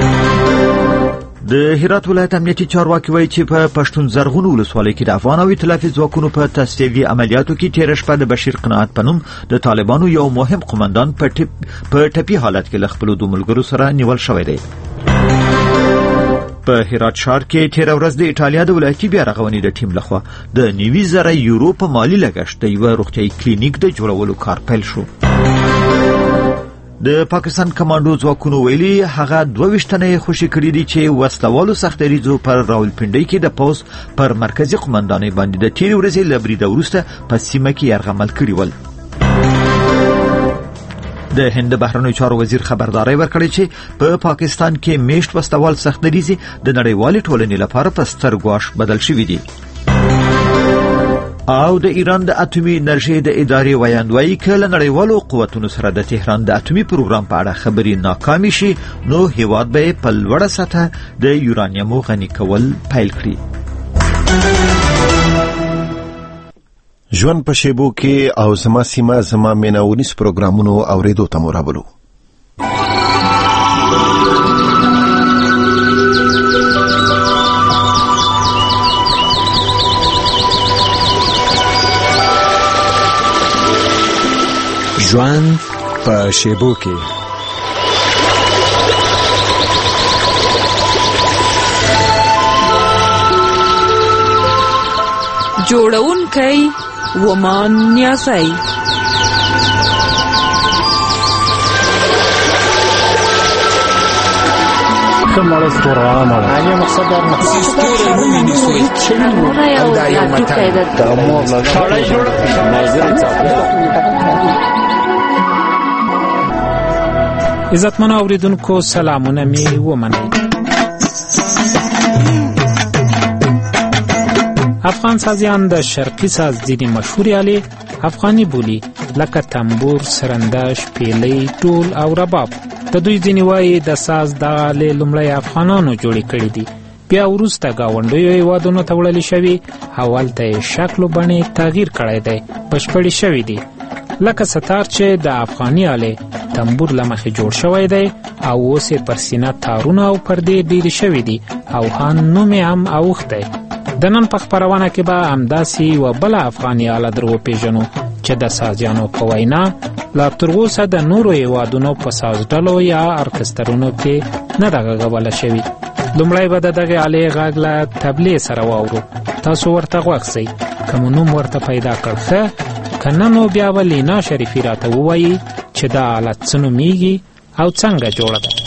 د هرات ولایت امنیتي چارواکي وایي چې په پښتون زرغون ولسوالۍ کې د افغان او ائتلافي ځواکونو په تصفیوي عملیاتو کې تېره شپه د بشیر قناعت په نوم د طالبانو یو مهم قومندان په ټپي حالت کې له خپلو دوه ملګرو سره نیول شوی دی. په هرات ښار کې تېره ورځ د ایټالیا د ولایتي بیارغونې د ټیم لخوا د نوي زره یورو په مالي لګښت د یوه روغتیایي کلینیک د جوړولو کار پیل شو. د پاکستان کمانډو ځواکونو ویلي هغه دوه ویشت تنه یې خوشي کړي دي چې وسلوالو سختدریځو پر راولپنډۍ کې د پوځ پر مرکزي قومندانۍ باندې د تېرې ورځې له بریده وروسته په سیمه کې یرغمل کړي ول. د هند بهرنیو چارو وزیر خبرداری ورکړی چې په پا پاکستان کې میشت وسلوال سختدریځي د نړیوالې ټولنې لپاره په ستر ګواښ بدل شوي دي. او د ایران د اټومي انرژي د ادارې ویاند وایي که له نړیوالو قوتونو سره د تهران د اټومي پروګرام په اړه خبرې ناکامې شي نو هیواد به په لوړه سطحه د یورانیمو غني کول پیل کړي. ژوند په شیبو کې او زما سیمه زما میناونیز پروګرامونو اوریدو ته مو راولو. ژوند په شیبو کې جوړونکی ومان نیازی. کمرز دوران آنی مقصد در مقصد دوران نیسوی چنو دا یو متن دا مور لشاړی جوړ ناظر څه. عزتمن اوریدونکو سلامونه می ومنئ. افغان سازیان د شرقي ساز ځینې مشهورې آلې افغاني بولي لکه تنبور، سرندش، پیلی، ټول او رباب. د دوی ځینې وایي د ساز دغه آلې لومړی افغانانو جوړې کړي دي، بیا وروسته ګاونډیو هیوادونو ته وړلې شوي او هلته یې شکل و بڼې تغییر کړی دی، بشپړې شوي دي. لکه ستار چې د افغاني آلې تنبور له مخې جوړ شوی دی او اوس یې پر سینه تارونه او پردې ډېرې شوي دي او هان نوم یې هم اوښت دی. د نن په خپرونه کې به همداسې یوه بله افغاني آله در وپېژنو چې د سازیانو په وینا لا تراوسه د نورو هیوادونو په سازډلو یا ارکسترونو کې نه ده غږوله شوي. لومړی به د دغې آلې غږ له تبلې سره واورو. تاسو ورته غوږ سئ. که مو نوم ورته پیدا کړ ښه، که نه نو بیا به لینا شریفي راته ووایي چې دا آله څه نومیږي او څنګه جوړه ده.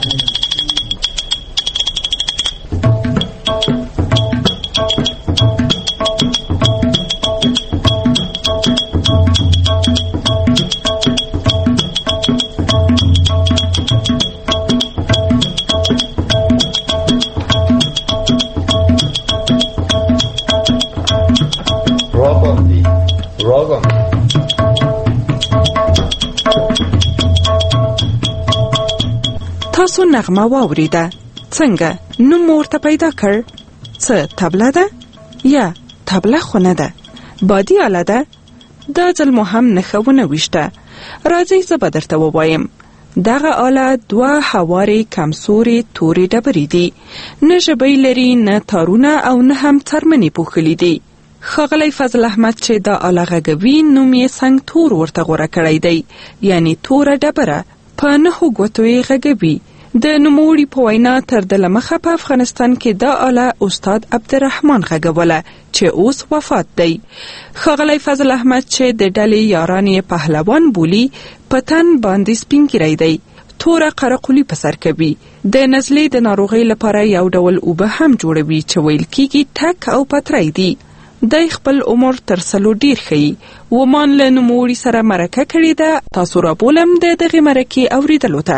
تاسو نغمه واوریده. څنګه نوم ورته پیدا کړ؟ څه تبله ده یا تبله خو نه ده، بادي آله ده؟ دا ځل مو هم نښه ونه ویشته. راځئ زه به درته ووایم. دغه آله دوه هوارې کمسورې تورې ډبرې دي، نه ژبۍ لري، نه تارونه او نه هم څرمنې پوښلي دي. ښاغلی فضل احمد چې دا آله غږوي نوم یې سنګ تور ورته غوره کړی دی، یعنی توره ډبره. په نهو ګوتو یې غږوي. د نوموړي په وینا تر د لمخه په افغانستان کې دا آله استاد عبدالرحمن غږوله چې اوس وفات دی. ښاغلی فضل احمد چې د ډلې یاران یې پهلوان بولي په تن باندې سپین ګیری دی، توره قرقلي په سر کوي، د نزلې د ناروغۍ لپاره یو ډول اوبه هم جوړوي چې ویل کېږي ټک او پتری دی. دی خپل عمر تر سلو ډیر ښیي. ومان له نوموړي سره مرکه کړې ده. تاسو رابولم د دغې مرکې اوریدلو ته.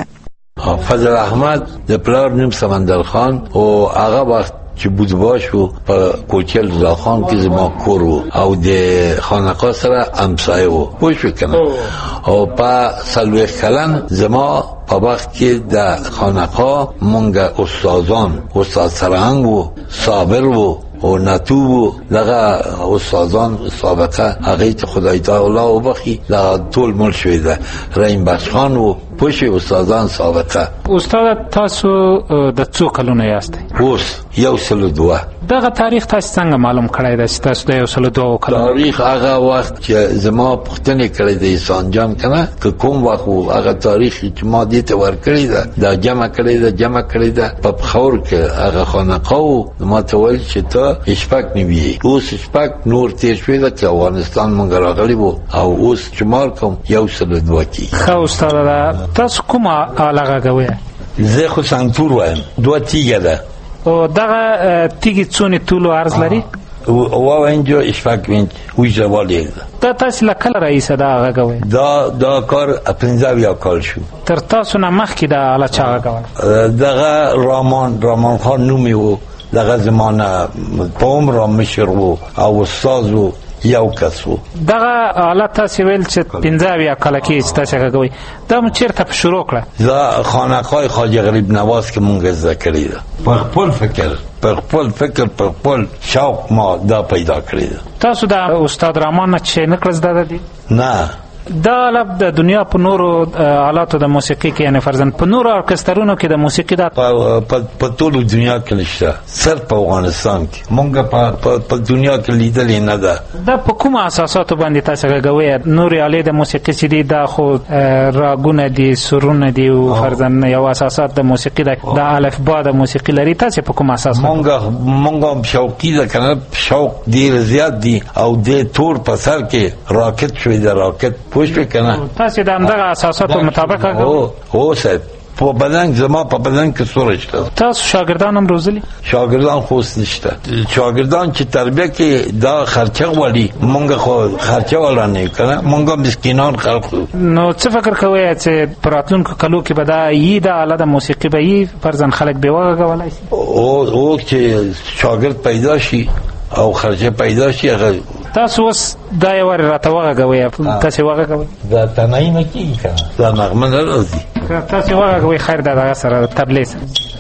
فضل احمد د پلار نوم سمندر خان او هغه وخت چې بودباش و په کوچل رضاخان کې زما کور و او د خانقاه سره همسایه و پوه شو کنه. او په څلوېښت کلن زما په وخت کې د خانقاه مونږ استادان استاد سرهنګ و، صابر و او ناتو و، دغه استادان سابقه هغه ته خدای تعالی وبخي دا ټول مل شوی ده. رحیم بخش خان و پوشی استادان سابقه. استاد تاسو د څو کلونو یاست؟ اوس یو سل دوه. دغه تاریخ تاسو څنګه معلوم کړی دی چې تاسو د یو سل دوه کلونو؟ تاریخ هغه وخت چې زما پوښتنه کړې د انسان جان کنه که کوم وخت هغه تاریخ چې ما دې ته ورکړی ده دا جمع کړی ده جمع کړی ده په خور کې هغه خانقاه ما ته ویل چې ته شپږ نیوي. اوس شپږ نور تیر شوی ده چې افغانستان مونږ راغلی وو او اوس شمار کوم یو سل دوه کې. ښه استاد تاسو کومه آله غږوئ؟ زه خو سنتور وایم، دوه تیږه ده. او دغه تیږې څونه طول او عرض لري؟ اوه انچ شپږ انچ اوږدوالی ده. دا تاسو له کله راهیسې دا غږوئ؟ دا دا کار پنځه اویا کال شو. تر تاسو نه مخکې دا آله چا غږوله؟ دغه رامان رامان خان نومې و، دغه زمانه په عمره مشر و او استاد و، یو کس و. دغه آله تاسو ویل چې پنځه اویا کاله کې چې تاسو غږوئ، دا مو چېرته په شروع کړه؟ دا خانقاه خواجه غریب نواز کې مونږ زده کړې ده. په خپل فکر په خپل فکر په خپل شوق ما دا پیدا کړې ده. تاسو د استاد رحمان نه چې نه کړه زده دي؟ نه. دا آله د دنیا په نورو آلاتو د موسیقي کې یعنې فرضاً په نورو ارکسترونو کې د موسیقي دا په ټولو دنیا کې نشته، صرف په افغانستان کې مونږ په دنیا کې لیدلې نه ده. دا په کومو اساساتو باندې تاسو غږوئ؟ نورې آلې د موسیقي چې دي دا خو راګونه دي، سرونه دي او فرضاً یو اساسات د موسیقي ده، د الفبا د موسیقي لري. تاسو په کوم اساس؟ مونږ مونږ شوقي ده کنه، شوق ډیر زیات دي او د تور په سر کې راکټ شوی ده، راکټ پوښتنه کنه. تاسو د همدغه اساساتو مطابق او او صاحب په بدن زما په بدن کې سورج شته. تاسو شاګردان هم روزلي؟ شاګردان خو نشته. شاګردان چې تربیه کې دا خرچه وړي مونږ خو خرچه ولا نه کنه، مونږ مسکینان خلک. نو څه فکر کوئ چې پراتلونکو کلو کې به دا یی د آله د موسیقي به یی فرضاً خلک به وغږولای شي؟ او او چې شاګرد پیدا شي او خرچه پیدا شي هغه. تاسو اوس دا یو ور راته وغږوئ، تاسو وغږوئ؟ دا تنهایی نه کېږي کنه، دا نغمه نه راځي. تاسو وغږوئ خیر ده دغه سره تبلې سره.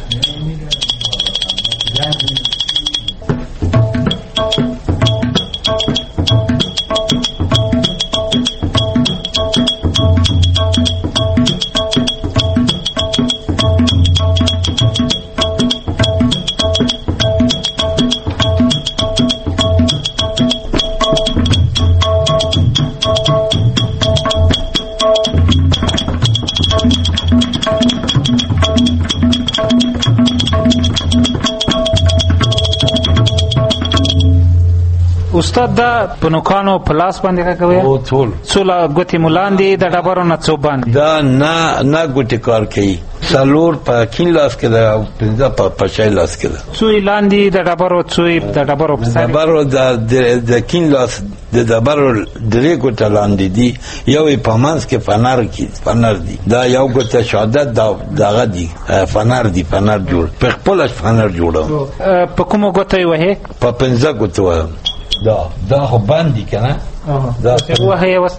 استاد دا په نوکانو په لاس باندې غږوئ؟ او ټول څو ګوتې مو لاندې د ډبرو نه څو باندې؟ دا نه نه ګوتې کار کوي، څلور په کیڼ لاس کې ده او پنځه په پښی لاس کې ده. څو یې لاندې د ډبرو، څو یې د ډبرو په سر؟ ډبرو د کیڼ لاس د ډبرو درې ګوته لاندې دي، یو یې په منځ کې فنر کې فنر دي، دا یو ګوته شهادت دا دغه دي فنر دي، فنر جوړ په خپل فنر جوړو. په کومو ګوتو یې وهې؟ په پنځه ګوتو وایم. دا دا خو باندې کنه دا وهې وس.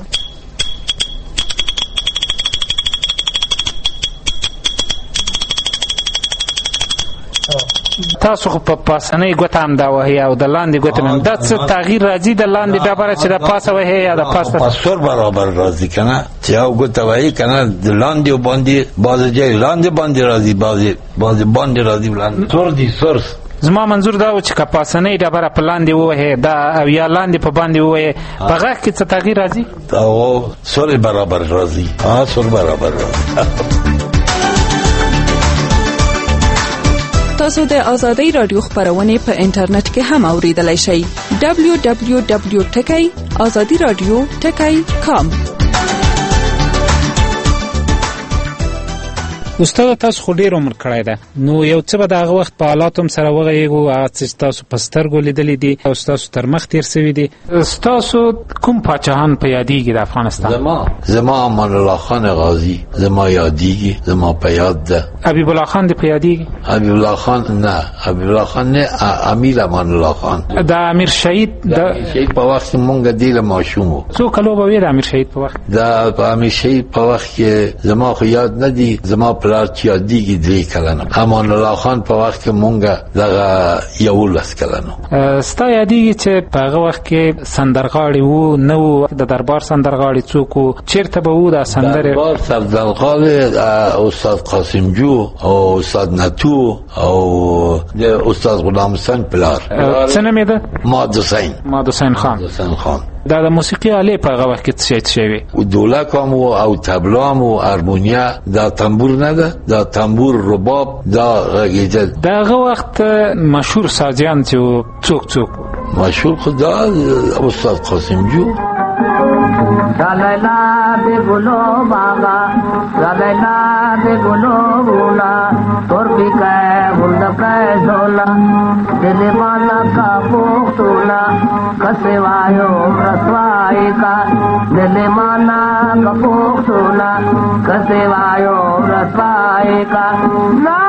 تاسو خو په پاسنۍ ګوته هم دا وهئ او د لاندې ګوته هم. دا څه تغییر راځي د لاندې ډبره چې د پاسه وهئ یا د پاسه؟ په سور برابر راځي کنه، چې یو ګوته وهئ کنه د لاندې باندې بعضې ځای لاندې باندې راځي، بعضې بعضې باندې راځي لاندې. سور دي سور. زما منظور دا و چې که پاسنۍ ډبره په لاندې ووهې دا او یا لاندې په باندې ووهې په غږ کې څه تغییر راځي؟ او سور برابر راځي. ها سور برابر راځي. تاسو د آزادۍ رادیو خبرونه په انټرنیټ کې هم اوریدلای شئ. دبلیو دبلیو دبلیو ټکی آزادي رادیو ټکی کام. استاد تاسو خو ډیر عمر کړی ده، نو یو څه به د هغه وخت په حالاتو سره وغږیږو، هغه چې تاسو په سترګو لیدلي دي او تاسو تر مخ تیر شوي دي. تاسو کوم پاچاهان په یادیږي د افغانستان؟ زما زما امان الله خان غازی زما یادیږي، زما په یاد ده. حبیب الله خان دې په یادیږي؟ حبیب الله خان نه، حبیب الله خان نه، امیر امان الله خان. د امیر شهید د شهید په وخت مونږ ډیر ماشوم وو. څو کلو به وي د امیر شهید په وخت؟ د امیر شهید په وخت کې زما خو یاد نه دي، زما پلار چې یادیږي درې کلنه. امان الله خان په وخت کې مونږ دغه یولس کلنو. ستا یادیږي چې په هغه وخت کې سندرغاړي وو نه وو؟ د دربار سندرغاړي څوک وو؟ چیرته به وو دا سندره؟ دربار سندرغاړي استاد قاسم جو او استاد نتو او د استاد غلام حسین پلار. څه نوم یې ده؟ ماد حسین. ماد حسین خان. حسین خان. دا د موسیقي آلې په هغه وخت کې څه څه وي؟ دولک هم او تبلا هم او هارمونیا. دا تنبور نه ده، دا تنبور رباب دا غږیدل. دا هغه وخت مشهور سازیان چې څوک څوک مشهور خدا استاد قاسم جو. La la la de gulo baga, la la la de gulo bula, torpi ka hunda ka zola, dile mala ka bukhtula, kasevayo raswai ka, dile mala ka bukhtula, kasevayo raswai ka, la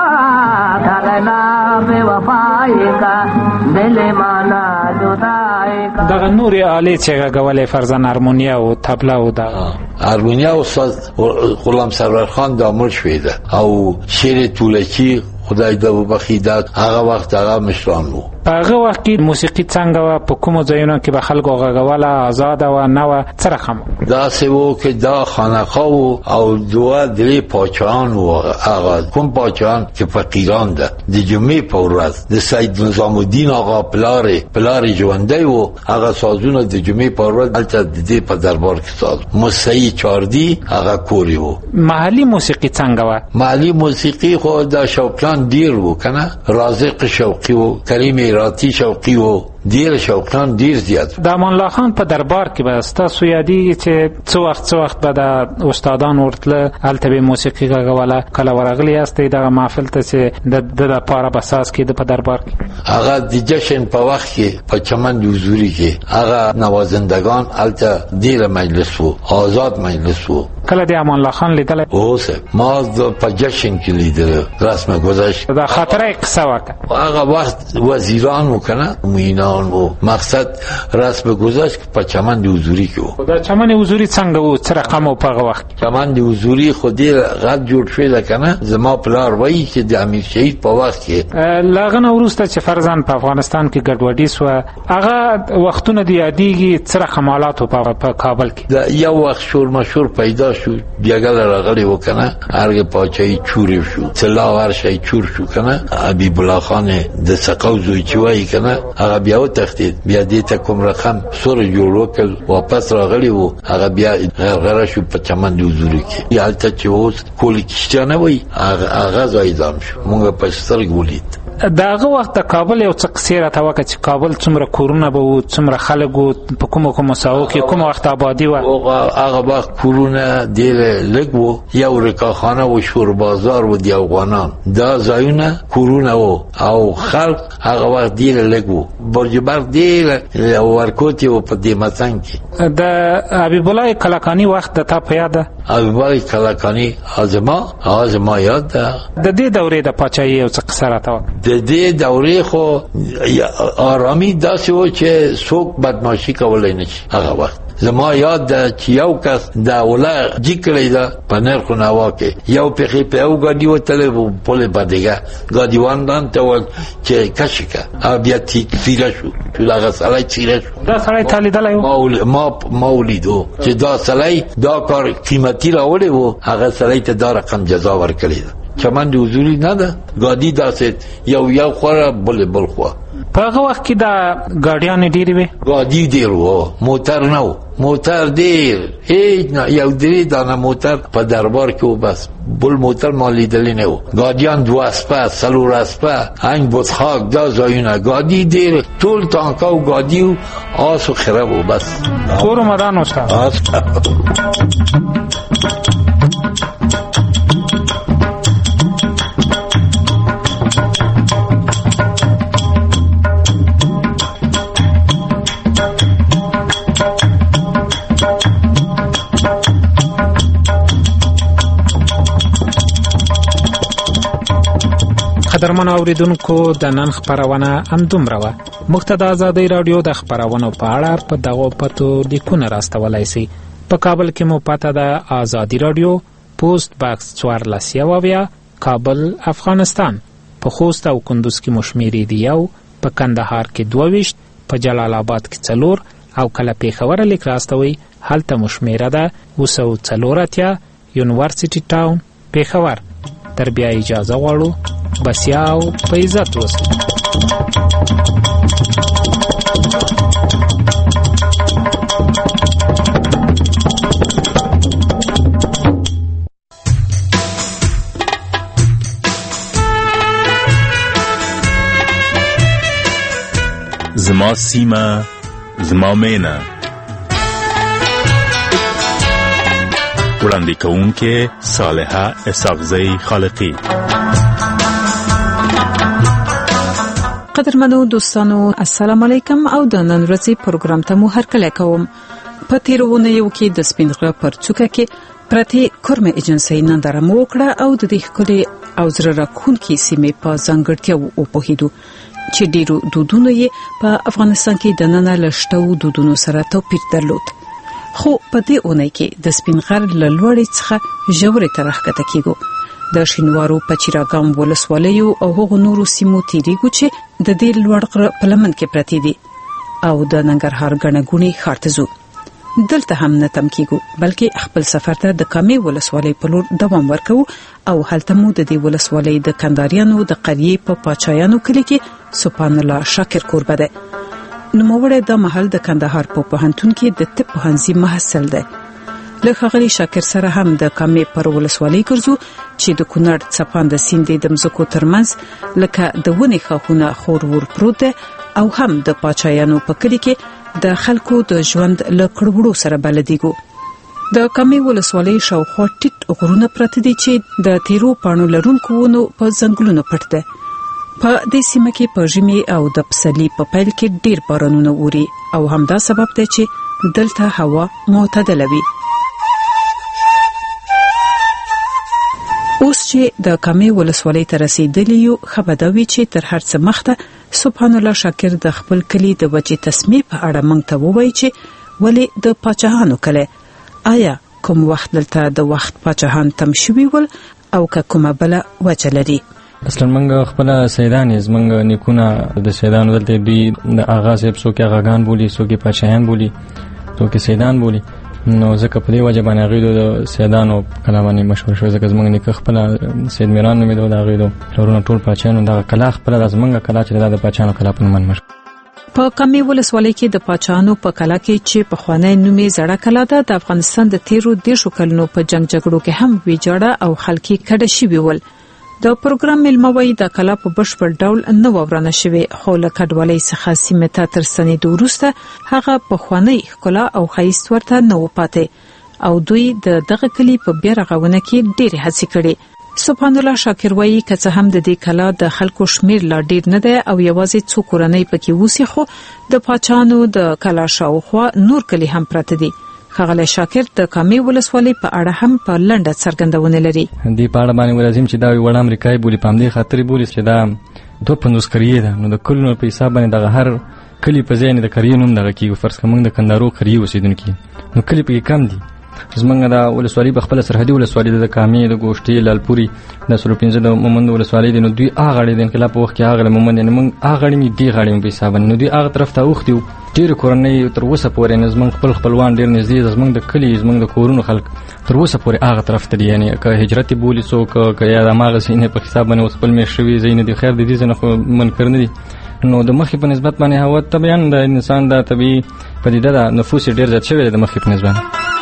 la la be wafai ka, dile mala judai ka. دغه نورې آلې چې غږولې فرضاً هارمونیا او تبلا او دا هارمونیا استاد غلام سرور خان دا مړ شوی ده او شعر تولکی خدای دې وبخښي دا هغه وخت هغه مشران وو. په هغه وخت کې موسیقي څنګه وه؟ په کومو ځایونو کې به خلکو غږوله؟ آزاده وه نه وه؟ څه رقم وه؟ داسې وو چې دا خانقاه وو او دوه درې پاچاهان وو. هغه کوم پاچاهان چې فقیران ده د جمعې په ورځ د سید نظام الدین آقا پلار پلار ژوندی وو، هغه سازونه د جمعې په ورځ هلته د دې په دربار کې ساز مصطفی چاردی هغه کوري وو. محلي موسیقي څنګه وه؟ محلي موسیقي خو د شوقیان ډیر وو کنه، رازق شوقي وو، کریم راتی شوقي وو، ډیر شوقیان ډیر زیات. د امان الله خان په دربار کې به ستاسو یادیږي چې څو وخت څو وخت به د استادان ورتله هلته به موسیقي غږوله؟ کله ورغلي یاستئ دغه محفل ته چې د ده دپاره به ساز کېده په دربار کې؟ هغه د جشن په وخت کې په چمن د حضوري کې هغه نوازندگان هلته ډېره مجلس وو، آزاد مجلس وو. کله د امان الله خان لیدلی؟ هو صاحب، ما په جشن کې لیدلی رسم گذشت. د خاطره قصه وکړه. هغه وخت وزیران و کنه، مینان و مقصد رسم گذشت په چمن د حضوري کې و. دا چمن حضوري څنګه و؟ څه رقم و په هغه وخت؟ چمن د حضوري خو ډېر غټ جوړ شوی ده کنه. زما پلار وایي چې د امیر شهید په وخت کې له هغه نه وروسته چې فرضاً په افغانستان کې ګډوډي سوه، هغه وختونه دې یادیږي؟ څه رقم حالات و په کابل کې؟ یو وخت شور مشهور پیدا شو، بیاګله راغلی و کنه، هرګ پاچایي چورې شو، طلا هر شی چور شو کنه. حبیب الله خان د سقاو زوی چې وایي کنه، هغه بیا وتښتېد، بیا دې ته کوم رقم سور جوړ وکړ، واپس راغلی و، هغه بیا غرغره شو په چمن د حضوري کې. هلته چې اوس کولې کشتیانه وایي هغه ځای ځام شو، مونږ په سترګو ولید. د هغه وخت د کابل یو څه قصې راته وکړه چې کابل څومره کورونه به وو، څومره خلک وو، په کومو کومو ساحو کې کوم وخت آبادي وه؟ هغه وخت کورونه ډېر لږ وو، یو رکاخانه و، شور بازار و د افغانان، دا ځایونه کورونه وو او خلک هغه وخت ډېر لږ وو. برجبر ډېر ورکوټې و په دې مڅنګ کې. د حبیب الله کلکاني وخت د تا په یاد ده؟ حبیب الله کلکاني زما هغه زما یاد ده. د دې دورې د پاچاهۍ یو څه قصه راته وکړه. د دې دورې خو آرامي داسې و چې څوک بدماشي کولی نه شي. هغه وخت زما یاد ده چې یو کس د اوله جی کړی ده په نرخ و نوا کې، یو پېښې په یو ګاډي وتلی و پل په دیګه ګاډیوان ته وویل چې کشي که، او بیا څیره شو چې دغه سړی څیره شو. دا سړی تا لیدلی و؟ ما ما ولیدو چې دا سړی دا کار قیمتي راوړی و، هغه سړی ته دا رقم جزا ورکړې ده. چمن د حضوري نه ده، ګاډي داسې یو یو خوره بل بل خوا. په هغه وخت کې دا ګاډیانې ډېرې وې؟ ګاډي ډېر و، موټر نه و. موټر ډیر هیڅ نه یو درې دانه موټر په دربار کې و بس بل موټر ما لیدلی نه و ګاډیان دوه اسپه څلور اسپه هنګ بوتخاک دا ځایونه ګاډي ډیر ټول تانکا و ګاډي و آس و خراب و بس کور و مدان وشته قدرمن اوریدونکو د نن خبرونه همدومره وه. موږ ته د ازادۍ راډیو د خبرونو په اړه په دغو پتو لیکونه راستولی سئ. په کابل کې مو پته ده ازادي راډیو پوسټ باکس څوارلس یو اویا کابل افغانستان. په خوست او کندوز کې مو شمېرې دي یو، په کندهار کې دوه ویشت، په جلال آباد کې څلور او کله پېښوره لیک راستوئ هلته مو شمېره ده اوه سوه څلور اتیا یونیورسټي ټاون پېښور. تر بیا اجازه غواړو بسیا او په عزت اوسئ. زما سیمه زما مینه وړاندې کوونکې صالحه اسحاقزی خالقی. قدرمنو دوستانو السلام علیکم او د نن ورځې پروګرام ته مو هرکلی کوم. په تیرو اونیو کې د سپین غره پر څوکه کې پرتې کورمه ایجنسۍ ننداره مو وکړه او د دې ښکلې او زړه راښکونکې سیمې په ځانګړتیاوو وپوهېدو چې ډېرو دودونو یې په افغانستان کې دننه له شته دودونو سره توپیر درلود. خو په دې اونۍ کې د سپین غر له لوړې څخه ژورې ته راښکته کېږو. د شینوارو په چیراګام ولسوالیو او هغو نورو سیمو تیریږو چې د دې لوړ غره په لمن کې پرتې دي او د ننګرهار ګڼه ګوڼې ښار ته ځو. دلته هم نه تم کېږو بلکې خپل سفر ته د کامې ولسوالۍ په لور دوام ورکوو او هلته مو د دې ولسوالۍ د کنداریانو د قریې په پاچایانو کلي کې سبحان الله شاکر کوربه ده. نوموړی دا مهال د کندهار په پوهنتون کې د طب پوهنځي محصل دی. له ښاغلي شاکر سره هم د کامې پر ولسوالۍ ګرځو چې د کونړ څپانده سیند د مځکو ترمنځ لکه د ونې ښاخونه خور ور پروت دی او هم د پاچایانو په کلي کې د خلکو د ژوند له کړوړو سره بلدیږو. د کامې ولسوالۍ شاوخوا ټیټ غرونه پراته دي چې د تیرو پاڼو لرونکو ونو په ځنګلونو پټ دي. په دې سیمه کې په ژمي او د پسرلي په پیل کې ډیر بارانونه اوري او همدا سبب دی چې دلته هوا معتدله وي. اوس چې د کامې ولسوالۍ ته رسیدلی یو خبردوي چې تر هر څه مخته سبحان الله شاکر د خپل کلی د وجې تسمیه په اړه مونږ ته ووایي چې ولې د پاچاهانو کله آیا کوم وخت دلته د وخت پاچاهان تم شوي ول او که کومه بله وجه لري. اصلا موږ خپل سیدان یې زموږ نیکونه د سیدانو دلته دوی د آغا صاحب څوک آغاګان بولي څوک پاچاهان بولي څوک سیدان بولي نو ځکه په دې وجه باندې هغوی د سیدانو کلا باندې مشهور شوی ځکه زموږ نیکه خپله سید میران نومېده د هغوی د پلرونه ټول پاچاهانو دغه کلا خپله دا زموږ کلا چې دا د پاچاهانو کلا په نوم مشهور. په کامې ولسوالۍ کې د پاچاهانو په کلا کې چې پخوانی نوم یې زړه کلا ده د افغانستان د تیرو دیرشو کلونو په جنګ جګړو کې هم ویجاړه او خلکي کډه شوي ول. د پروګرام مېلمه وایي د کلا په بشپړ ډول نه ورانه شوې خو له کډوالۍ څخه سیمې ته تر ستنېدو وروسته هغه پخوانی ښکلا او ښایست ورته نه و پاتې او دوی د دغه کلي په بیا رغونه کې ډېرې هڅې کړې. سبحان الله شاکر وایي که څه هم د دې کلا د خلکو شمیر لا ډېر نه دی او یوازې څو کورنۍ پکې اوسي خو د پاچاهانو د کلا شاوخوا نور کلي هم پراته دي. ښاغلی شاکر د کامې ولسوالۍ په اړه هم په لنډه څرګندونه لري. دې په اړه باندې ولازم چې دا وړ امریکایي بولي په همدې خاطر بولي چې دا دوه پنځوس قریې ده نو د کلونو په حساب باندې دغه هر کلي په ځای د قریې نوم دغه کېږي. فرض کړه موږ د کندهارو قریې اوسېدونکي نو کلي پکې کم دي. زموږ د ولسوالۍ په خپله سرحدي ولسوالۍ د کامې د ګوشتې لالپورې د سلو پنځه د مومند ولسوالۍ دي نو دوی هغه غاړې د انقلاب په وخت کې هغه مومند دي نو موږ هغه غاړې مې دې غاړې مې په حساب باندې نو دوی هغه طرف ته اوښتي وو. ډېرې کورنۍ تر اوسه پورې نه زموږ خپل خپلوان ډېر نږدې زموږ د کلي زموږ د کورونو خلک تر اوسه پورې هغه طرف ته دي یعنې که هجرت یې بولي څوک که یا د هماغه ځای نه په حساب باندې اوس خپل میشت شوي ځای نه دي خیر د دې ځای نه خو منکر نه دي نو د مخې په نسبت باندې هوا طبعا د انسان د طبیعي پدیده ده، نفوس ډېر زیات شوی دی د مخې په نسبت.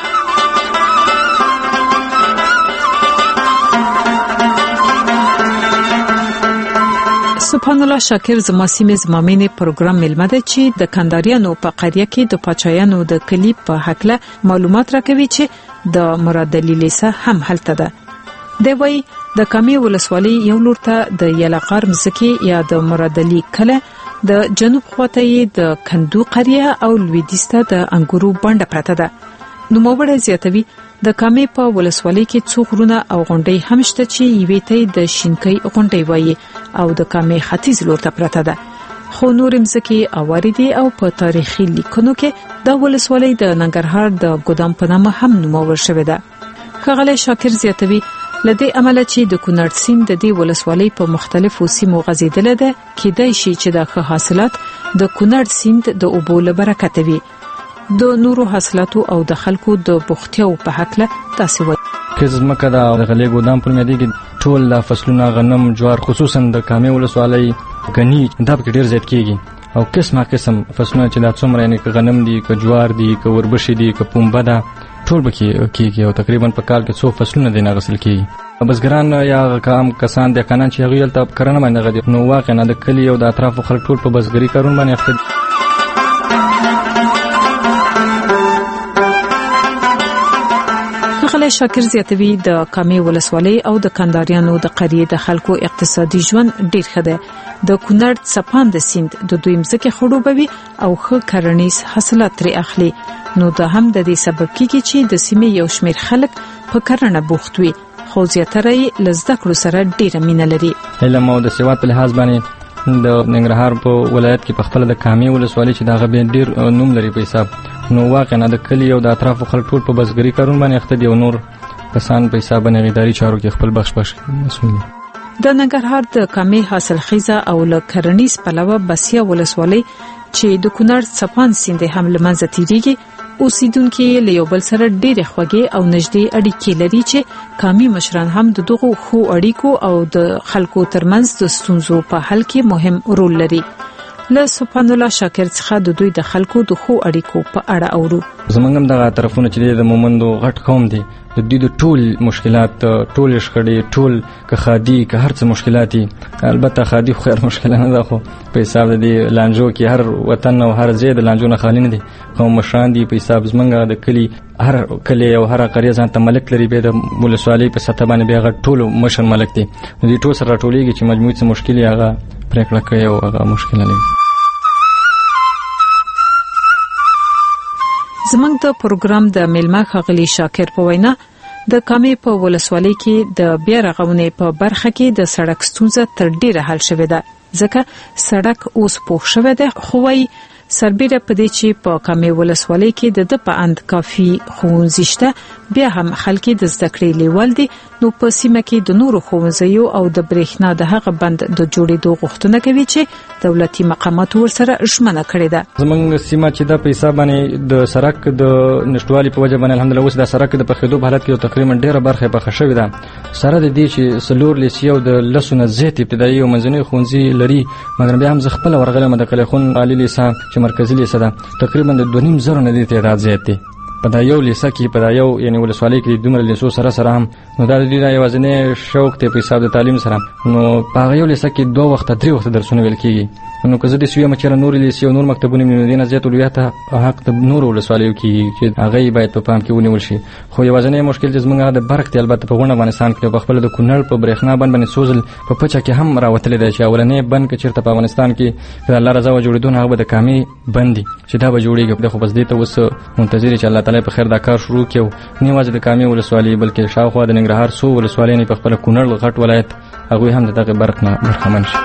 سبحان الله شاکر زما سیمه زما مینه پروګرام ملمه ده چې د کنداریانو په قریه کې د پاچایانو د کلیپ په حقله معلومات راکوي چې د مراد لیلیسه هم هلته ده. دی وایي د کامې ولسوالۍ یو لور ته د یلقار مځکې یا د مرادلی کله، د جنوب خواته یې د کندو قریه او لویدیځ ته د انګورو بانډه پرته ده. نوموړی زیاتوي د کامې په ولسوالۍ کې څو غرونه او غونډۍ هم شته چې یوې ته د شینکۍ غونډۍ وایي او د کامې ختیځ لور ته پرته ده. خو نور مځکې اوارې دي او په تاریخي لیکنو کې د ولسوالۍ د ننګرهار د ګودام په نامه هم نومول شوې ده. ښاغلی شاکر زیاتوي لدې عمله چې د کونړ سیند د دې ولسوالۍ په مختلفو سیمو غځېدلې ده، کېدای شي چې د ښه حاصلات د کونړ سیند د اوبو له برکته وي. د نورو حاصلاتو او د خلکو د بوختیاو په حقله تاسو وایي که ځمکه د غلې ګودام پر مېدې کې ټول د فصلونه غنم جوار خصوصا د کامې ولسوالۍ غني دا پکې ډېر زیات کېږي او قسمه قسم فصلونه چې دا څومره یعنې که غنم دي که جوار دي که وربشې دي که پنبه ده ټول پکې کېږي او تقریبا په کال کې څو فصلونه دي ناغسل کېږي. بزګران یا کام کسان د کانان چې هغوی هلته کرنه باندې غدي نو واقعا د کلي او د اطرافو خلک ټول په بزګري کارونه باندې اخته دي. ښاغلی شاکر زیاتوي د کامې ولسوالۍ او د کنداریانو د قریې د خلکو اقتصادي ژوند ډېر ښه دی. د کونړ څپانده سیند د دوی مځکې خړوبوي او ښه کرنیز حاصلات ترې اخلي، نو دا هم د دې سبب کېږي چې د سیمې یو شمېر خلک په کرنه بوخت وي، خو زیاتره یې له زده کړو سره ډېره مینه لري. علم او د سواد په لحاظ باندې د ننګرهار په ولایت کې په خپله د کامې ولسوالۍ چې د هغه بیا ډېر نوم لري په حساب، نو واقعا د کلي او د اطرافو خلک ټول په بزګري کارونه باندې اخته دي او نور کسان په حساب باندې اداري چارو کې خپل بخش بخش مسؤل دي. د ننګرهار د کامې حاصلخیزه او له کرنیز پلوه بسیا ولسوالۍ چې د کونړ څپان سیند هم له منځه تیریږي، اوسیدونکو له یو بل سره ډېرې خوږې او نږدې اړیکې لري چې کامي مشران هم د دغو خو اړیکو او د خلکو ترمنځ د ستونزو په حل کې مهم رول لري. له سبحان الله شاکر څخه د دوی د خلکو د خو اړیکو په اړه اورو. زمونږ هم دغه طرفونه چې د مومندو غټ قوم دي، د دوی د ټول مشکلات ټول شخړې ټول که خادي که هر څه مشکلات دي، البته خادي خو خیر مشکل نه ده، خو په حساب د لانجو کې هر وطن او هر ځای د لانجو نه خالي نه دي. قوم مشران دي په حساب زمونږ د کلي هر کلی او هر قريه ځان ته ملک لري، به د ولسوالۍ په سطح باندې به هغه ټول مشر ملک دي، نو دوی ټول سره راټولېږي چې مجموعي څه مشکل یې هغه پرېکړه کوي او هغه مشکل لري. زمنګ د پروګرام د ملما ښاغلي شاکر په وینا د کامې په ولسوالۍ کې د بیا رغونې په برخه کې د سړک ستونزه تر ډیره حل شوې ده، ځکه سړک اوس پوښ شوی دی. خو وايي سربېره په دې چې په کامې ولسوالۍ کې د د په اند کافي ښوونځي شته، بیا هم خلک د زده کړې لیول دي، نو په سیمه کې د نورو ښوونځیو او د برېښنا د هغه بند د جوړېدو غوښتنه کوي چې دولتي مقامات ورسره ژمنه کړې ده. زمونږ سیمه چې د په حساب باندې د سړک د نشټوالي په وجه باندې الحمدلله اوس د سړک د پخېدو په حالت کې تقریبا ډېره برخه پخه شوې ده، سره د دې چې سلور لیسي او د لسو نه زیات ابتدایي او منځني ښوونځي لري، مګر بیا هم زه خپله ورغلم د قلیخون عالي لیسه چې مرکزي لیسه ده، تقریبا د دوه نیم زرو نه دې تعداد زیات دی په دا یو لیسه کې، په دا یو یعنې ولسوالۍ کې دومره لیسو سره سره هم، نو دا د دوی دا یوازینی شوق دی په حساب د تعلیم سره، نو په هغه یو لیسه کې دوه وخته درې وخته درسونه ویل کېږي، نو که زه داسې ویم چېرې نورې لیسې او نور مکتبونه وي نو دې نه زیات اولویته حق د نورو ولسوالیو کېږي چې هغه یې باید په پام کې ونیول شي. خو یوازینی مشکل چې زموږ هغه د برق دی، البته په غونډ افغانستان کې په خپله د کونړ په برېښنا بند باندې څو ځل په پچه کې هم راوتلی دی چې اولنی بند که چېرته په افغانستان کې که د الله رضا و جوړېدو نه هغه به د کامې بند دي چې دا به جوړېږي، خو بس دې ته اوس منتظر چې الله تعالی په خیر دا کار شروع کړي، نه یوازې د کامې ولسوالۍ بلکې شاوخوا د ننګرهار څو ولسوالۍ نه په خپله کونړ غټ ولایت هغوی هم د دغه برق نه برخمن شي.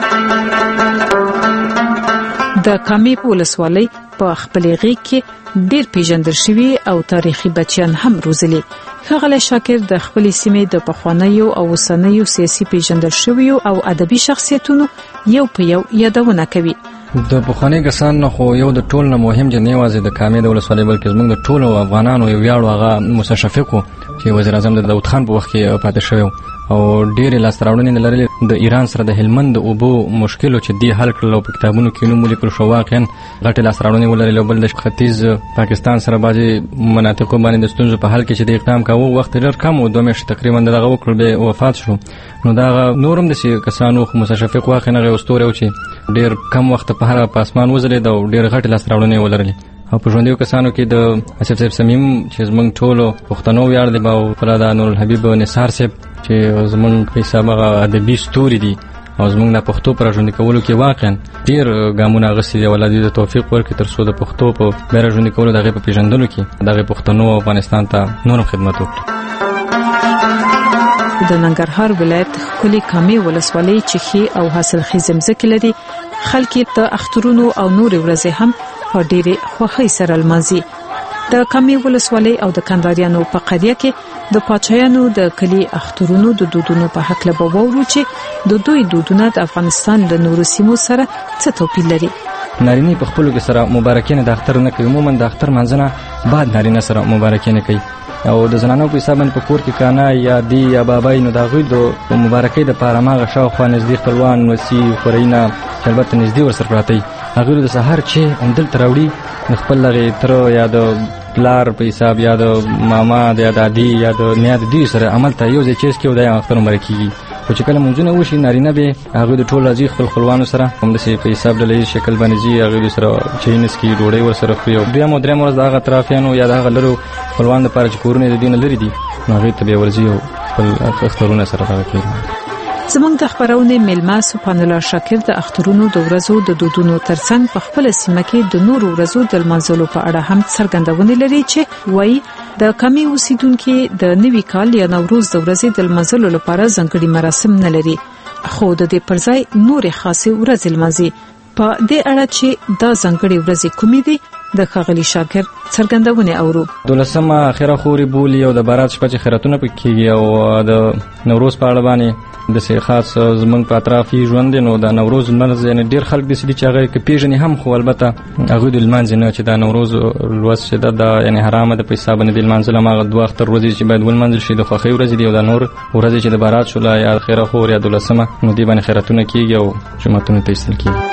د کامې ولسوالۍ په خپلې غېږ کې ډېر پیژندل شوي او تاریخي بچیان هم روزلي. ښاغلی شاکر د خپلې سیمې د پخوانیو او اوسنیو سیاسي پیژندل شویو او ادبي شخصیتونو یو په یو یادونه کوي. د پخواني کسان نه خو یو د ټول نه مهم چې نه یوازې د کامې د ولسوالۍ بلکې زموږ د ټولو افغانانو یو ویاړو هغه موسی شفیق و چې وزیر اعظم د داود خان په وخت کې پاتې شوی او ډېرې لاسته راوړنې لرلې. د ایران سره د هلمند د اوبو مشکل چې دی حل کړل او په کتابونو کې نوم ولیکل شو، واقعا غټې لاسته راوړنې ولرلې. بل د ختیځ پاکستان سره بعضې مناطقو باندې د ستونزو په حل کې چې د اقدام کاوه وخت ډېر کم و، دوه میاشتې تقریبا دغه وکړل، بیا وفات شو. نو دغه نور هم داسې کسانو خو موسی شفیق واقعا هغه استوری و چې ډېر کم وخت په هغه په اسمان وځلېد او ډېر غټې لاسته راوړنې ولرلې. او په ژوندیو کسانو کې د اسف صاحب صمیم چې زموږ ټولو پښتنو ویاړ دی، او فلادا نورالحبیب نثار صاحب چې زموږ په حساب هغه ادبي ستوري دي او زموږ د پښتو پر ژوندي کولو کې واقعا ډېر ګامونه اخیستي دي. الله دې د توفیق ورکړي تر څو د پښتو په بیا ژوندي کولو د هغې په پېژندلو کې د هغې پښتنو او افغانستان ته نور هم خدمت وکړي. د ننګرهار ولایت ښکلې کامې ولسوالۍ چې ښې او حاصلخیزې مځکې لري، خلک یې د اخترونو او نورې ورځې هم په ډېرې خوښۍ سره لمانځي. د کامې ولسوالۍ او د کندهاریانو په قریه کې د پاچایانو د کلي اخترونو د دودونو په هکله به واورو چې د دوی دودونه د افغانستان د نورو سیمو سره څه توپیر لري. نارینه په خپلو کې سره مبارکینه د اختر نه کوي، عموما د اختر منځنه بعد نارینه سره مبارکینه کوي. او د زنانو په حساب باندې په کور کې کانا یا دی یا بابای نو د هغوی د مبارکۍ دپاره هماغه شاوخوا نږدې خپلوان وسي خورینه چې البته نږدې ورسره پراته وي، هغوی د سهار چې همدلته راوړي د خپل هغې تره یا د پلار په حساب یا د ماما یا د عادي یا د نیا د دوی سره هملته یو ځای چیز کړي او دا یې اختر مبارک کېږي. خو چې کله مونځونه وشي نارینه به هغوی د ټول راځي خپل خپلوانو سره همداسې په حساب ډله ییز شکل باندې ځي، هغوی دوی سره چای نڅکي، ډوډۍ ورسره خوري. او دویم او درېیم ورځ د هغه اطرافیانو یا د هغه لرو خپلوان دپاره چې کورونه یې د دوی نه لرې دي نو هغوی ته بیا ورځي او خپل اخترونه سره دغه کوي. زموږ د خپرونې میلمه سبحان الله شاکر د اخترونو د ورځو د دودونو ترڅنګ په خپل سیمه کې د نورو ورځو د لمانځلو په اړه هم څرګندونه لري چې وایي د کمی اوسیدونکو د نوي کال یا نوروز د ورځې د لمانځلو لپاره ځانګړي مراسم نه لري، خو د دې پرځای نورې خاصې ورځې لمانځي. په دې اړه چې دا ځانګړي ورځې کومې دي د ښاغلي شاکر څرګندونه اورو. دولسمه اخره خوري بولي او د بارات شپه چې خیراتونه پکې کېږي او د نوروز په اړه باندې داسې خاص زموږ په اطراف یې ژوند دی. نو د نوروز لمانځ یعنې ډېر خلک داسې دي چې هغه یې که پېژني هم خو البته هغوی د لمانځي نه چې دا نوروز لوست چې ده دا یعنې حرامه ده په حساب باندې د لمانځل هماغه دوه اختر ورځې چې باید ولمانځل شي د خوښۍ ورځې دي او دا نور ورځې چې د بارات شوله یا خیره خور یا دولسمه نو دې باندې خیراتونه کېږي او جوماتونو ته ایستل کېږي.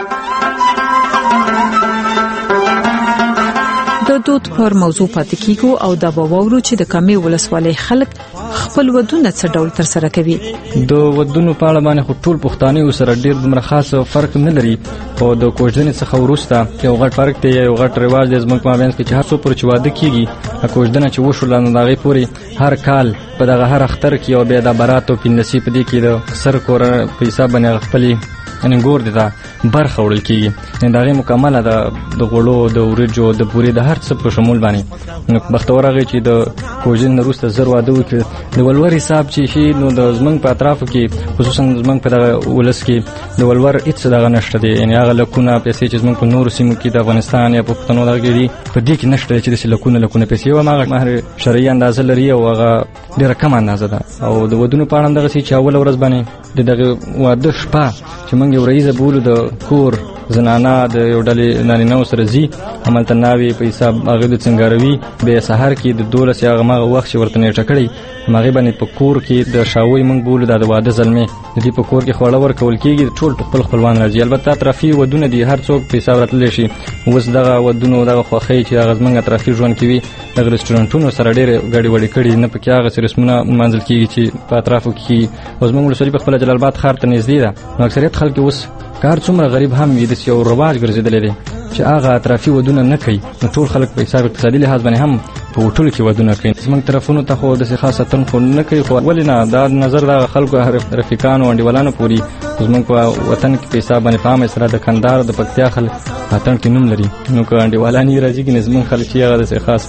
د دود پر موضوع پاتې کیږو او دا به واورو چې د کامې ولسوالۍ خلک خپل ودونه څه ډول ترسره کوي. د ودونو په اړه باندې خو ټول پښتانه سره ډېر دومره خاص فرق نه لري، خو د کوژدنې څخه وروسته یو غټ فرق دی، یو غټ رواج دی زموږ په مابینځ کې چې هر څو پورې چې واده کېږي کوژدنه چې وشوله نو د هغې پورې هر کال په دغه هر اختر کې او بیا د بارات او پیندسي په دې کې د سر کورنۍ په حساب باندې هغه خپلې یعنې ګور دی دا برخه وړل کېږي، یعنې د هغې مکمله د غوړو د وریجو د بورې د هر څه په شمول باندې. نو بختور هغې چې د کوژدنې نه وروسته زر واده وکړي د ولور حساب چې شي نو د زموږ په اطرافو کې خصوصا زموږ په دغه ولس کې د ولور هېڅ دغه نشته دی، یعنې هغه لکونه پیسې چې زموږ په نورو سیمو کې د افغانستان یا په پښتنو دغه کې دي په دې کې نشته چې داسې لکونه لکونه پیسې یو هماغه مهر شرعي اندازه لري او هغه ډېره کمه اندازه ده. او د ودونو په اړه هم دغسې چې اوله ورځ باندې د دغه واده شپه چې موږ یو رئیزه بولو د کور زنانه د یو ډلې نارینهو سره ځي هملته ناوې په حساب هغې د څنګاروي بیا سهار کې د دولس یا هماغه وخت چې ورته نیټه کړی هماغې باندې په کور کې د شاوۍ موږ بولو دا د واده زلمې د دې په کور کې خواړه ورکول کېږي، ټول خپل خپلوان راځي. البته اطرافي ودونه دي هر څوک په حساب راتللی شي. اوس دغه ودونو دغه خوښۍ چې هغه زموږ اطرافي ژوند کې وي دغه رسټورانټونو سره ډېرې ګډې وډې کړي نه پکې هغسې رسمونه لمانځل کېږي چې په اطرافو کې کېږي. او زموږ ولسوالي په خپله جلال آباد ښار ته نږدې ده نو اکثریت خلک اوس که هر څومره غریب هم وي داسې یو رواج ګرځېدلی دی چې هغه اطرافي ودونه نه کوي نو ټول خلک په حساب اقتصادي لحاظ باندې هم په هوټلو کې ودونه کوي. زموږ طرفونو ته خو داسې خاص اتن خو نه کوي، خو ولې نه دا نظر دغه خلکو رفیقانو انډیوالانو پورې زموږ په وطن کې په حساب باندې په عامه سره د کندهار د پکتیا خلک اتن کې نوم لري نو که انډیوالان یې راځي که زموږ خلک چې هغه داسې خاص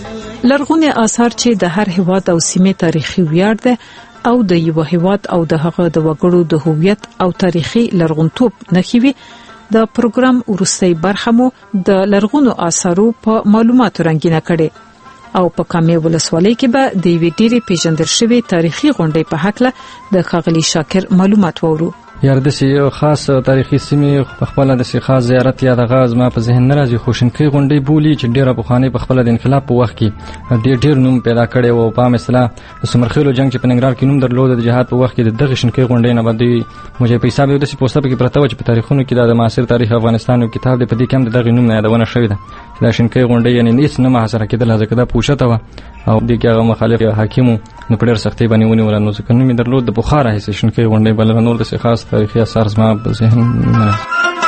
لرغوني آثار چې د هر هېواد او سیمې تاریخي ویاړ ده او د یو هېواد او د هغه د وګړو د هویت او تاریخي لرغونتوب نښې وي. د پروګرام وروستۍ برخه مو د لرغونو آثارو په معلوماتو رنګینه کړې او په کامې ولسوالۍ کې به د یوې ډېرې پیژندل شوې تاریخي غونډۍ په هکله د ښاغلي شاکر معلومات وورو. یا د سي خاص تاریخي سیمې په خپل د سي خاص زیارت یا د غاز ما په ذهن ناراضي خوشنکي غونډې بولی چې ډیره بخانه په خپل د انقلاب په وخت کې ډیر ډیر نوم پیدا کړي او په مثلا سمرخیلو جنگ چې په ننګرهار کې نوم درلود د جهاد په وخت کې د دغه شنکي غونډې نه باندې مجھے په حساب یو د سي پوسټ کې پرته و چې په تاریخونو کې د معاصر تاریخ افغانستان او کتاب د پدې کم د دغه نوم نه یادونه شوې ده چې د شنکي غونډې یعنی هیڅ نه محاصره کېدل ځکه دا پوښته و او د هغه مخالف حاکمو نو په ډېر سختي باندې ونیول نو ځکه نو مې درلود د بخار هیڅ شنکي غونډې بل نور د خاص تاریخي اثار زما په ذهن نه.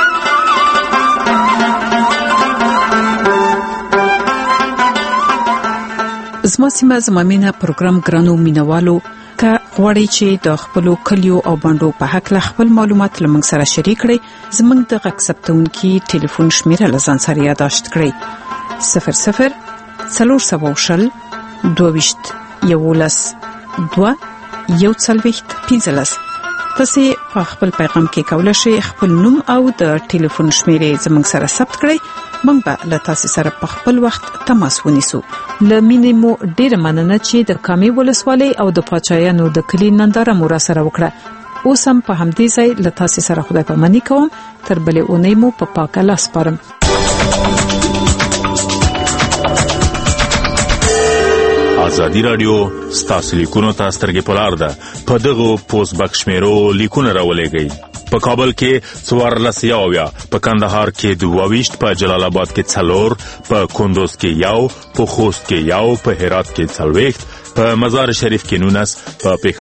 زما سیمه زما مینا پروګرام ګرانو مینوالو که غواړئ چې د خپل کلیو او باندو په حق له خپل معلومات لمنګ سره شریک کړئ زموږ د اکسپټونکي ټلیفون شمیره لزان سره یاداشت کړئ صفر صفر څلور سوه شل دوه یولس دوه یو څلوېښت پنځلس. تاسو په خپل پیغام کې کولای شئ خپل نوم او د ټلیفون شمیرې زموږ سره ثبت کړئ موږ به له تاسو سره په خپل وخت تماس ونیسو. له مینې مو ډېره مننه چې د کامي ولسوالۍ او د پاچایانو د کلي ننداره مو را سره وکړه. اوس هم په همدې ځای له تاسو سره خدای پاماني کوم تر بلې اونۍ مو په پاکه لاس سپارم. ازادي رادیو ستاسو لیکونو ته سترګې پلار ده په دغه پوسټ باکس شمیرو لیکونه راولېږئ. په کابل کې څوارلس یاویا، په کندهار کې دوه په جلال آباد کې څلور، په کندوز کې یو، په خوست کې یو، په هرات کې څلوېښت، په مزار شریف کې نولس، په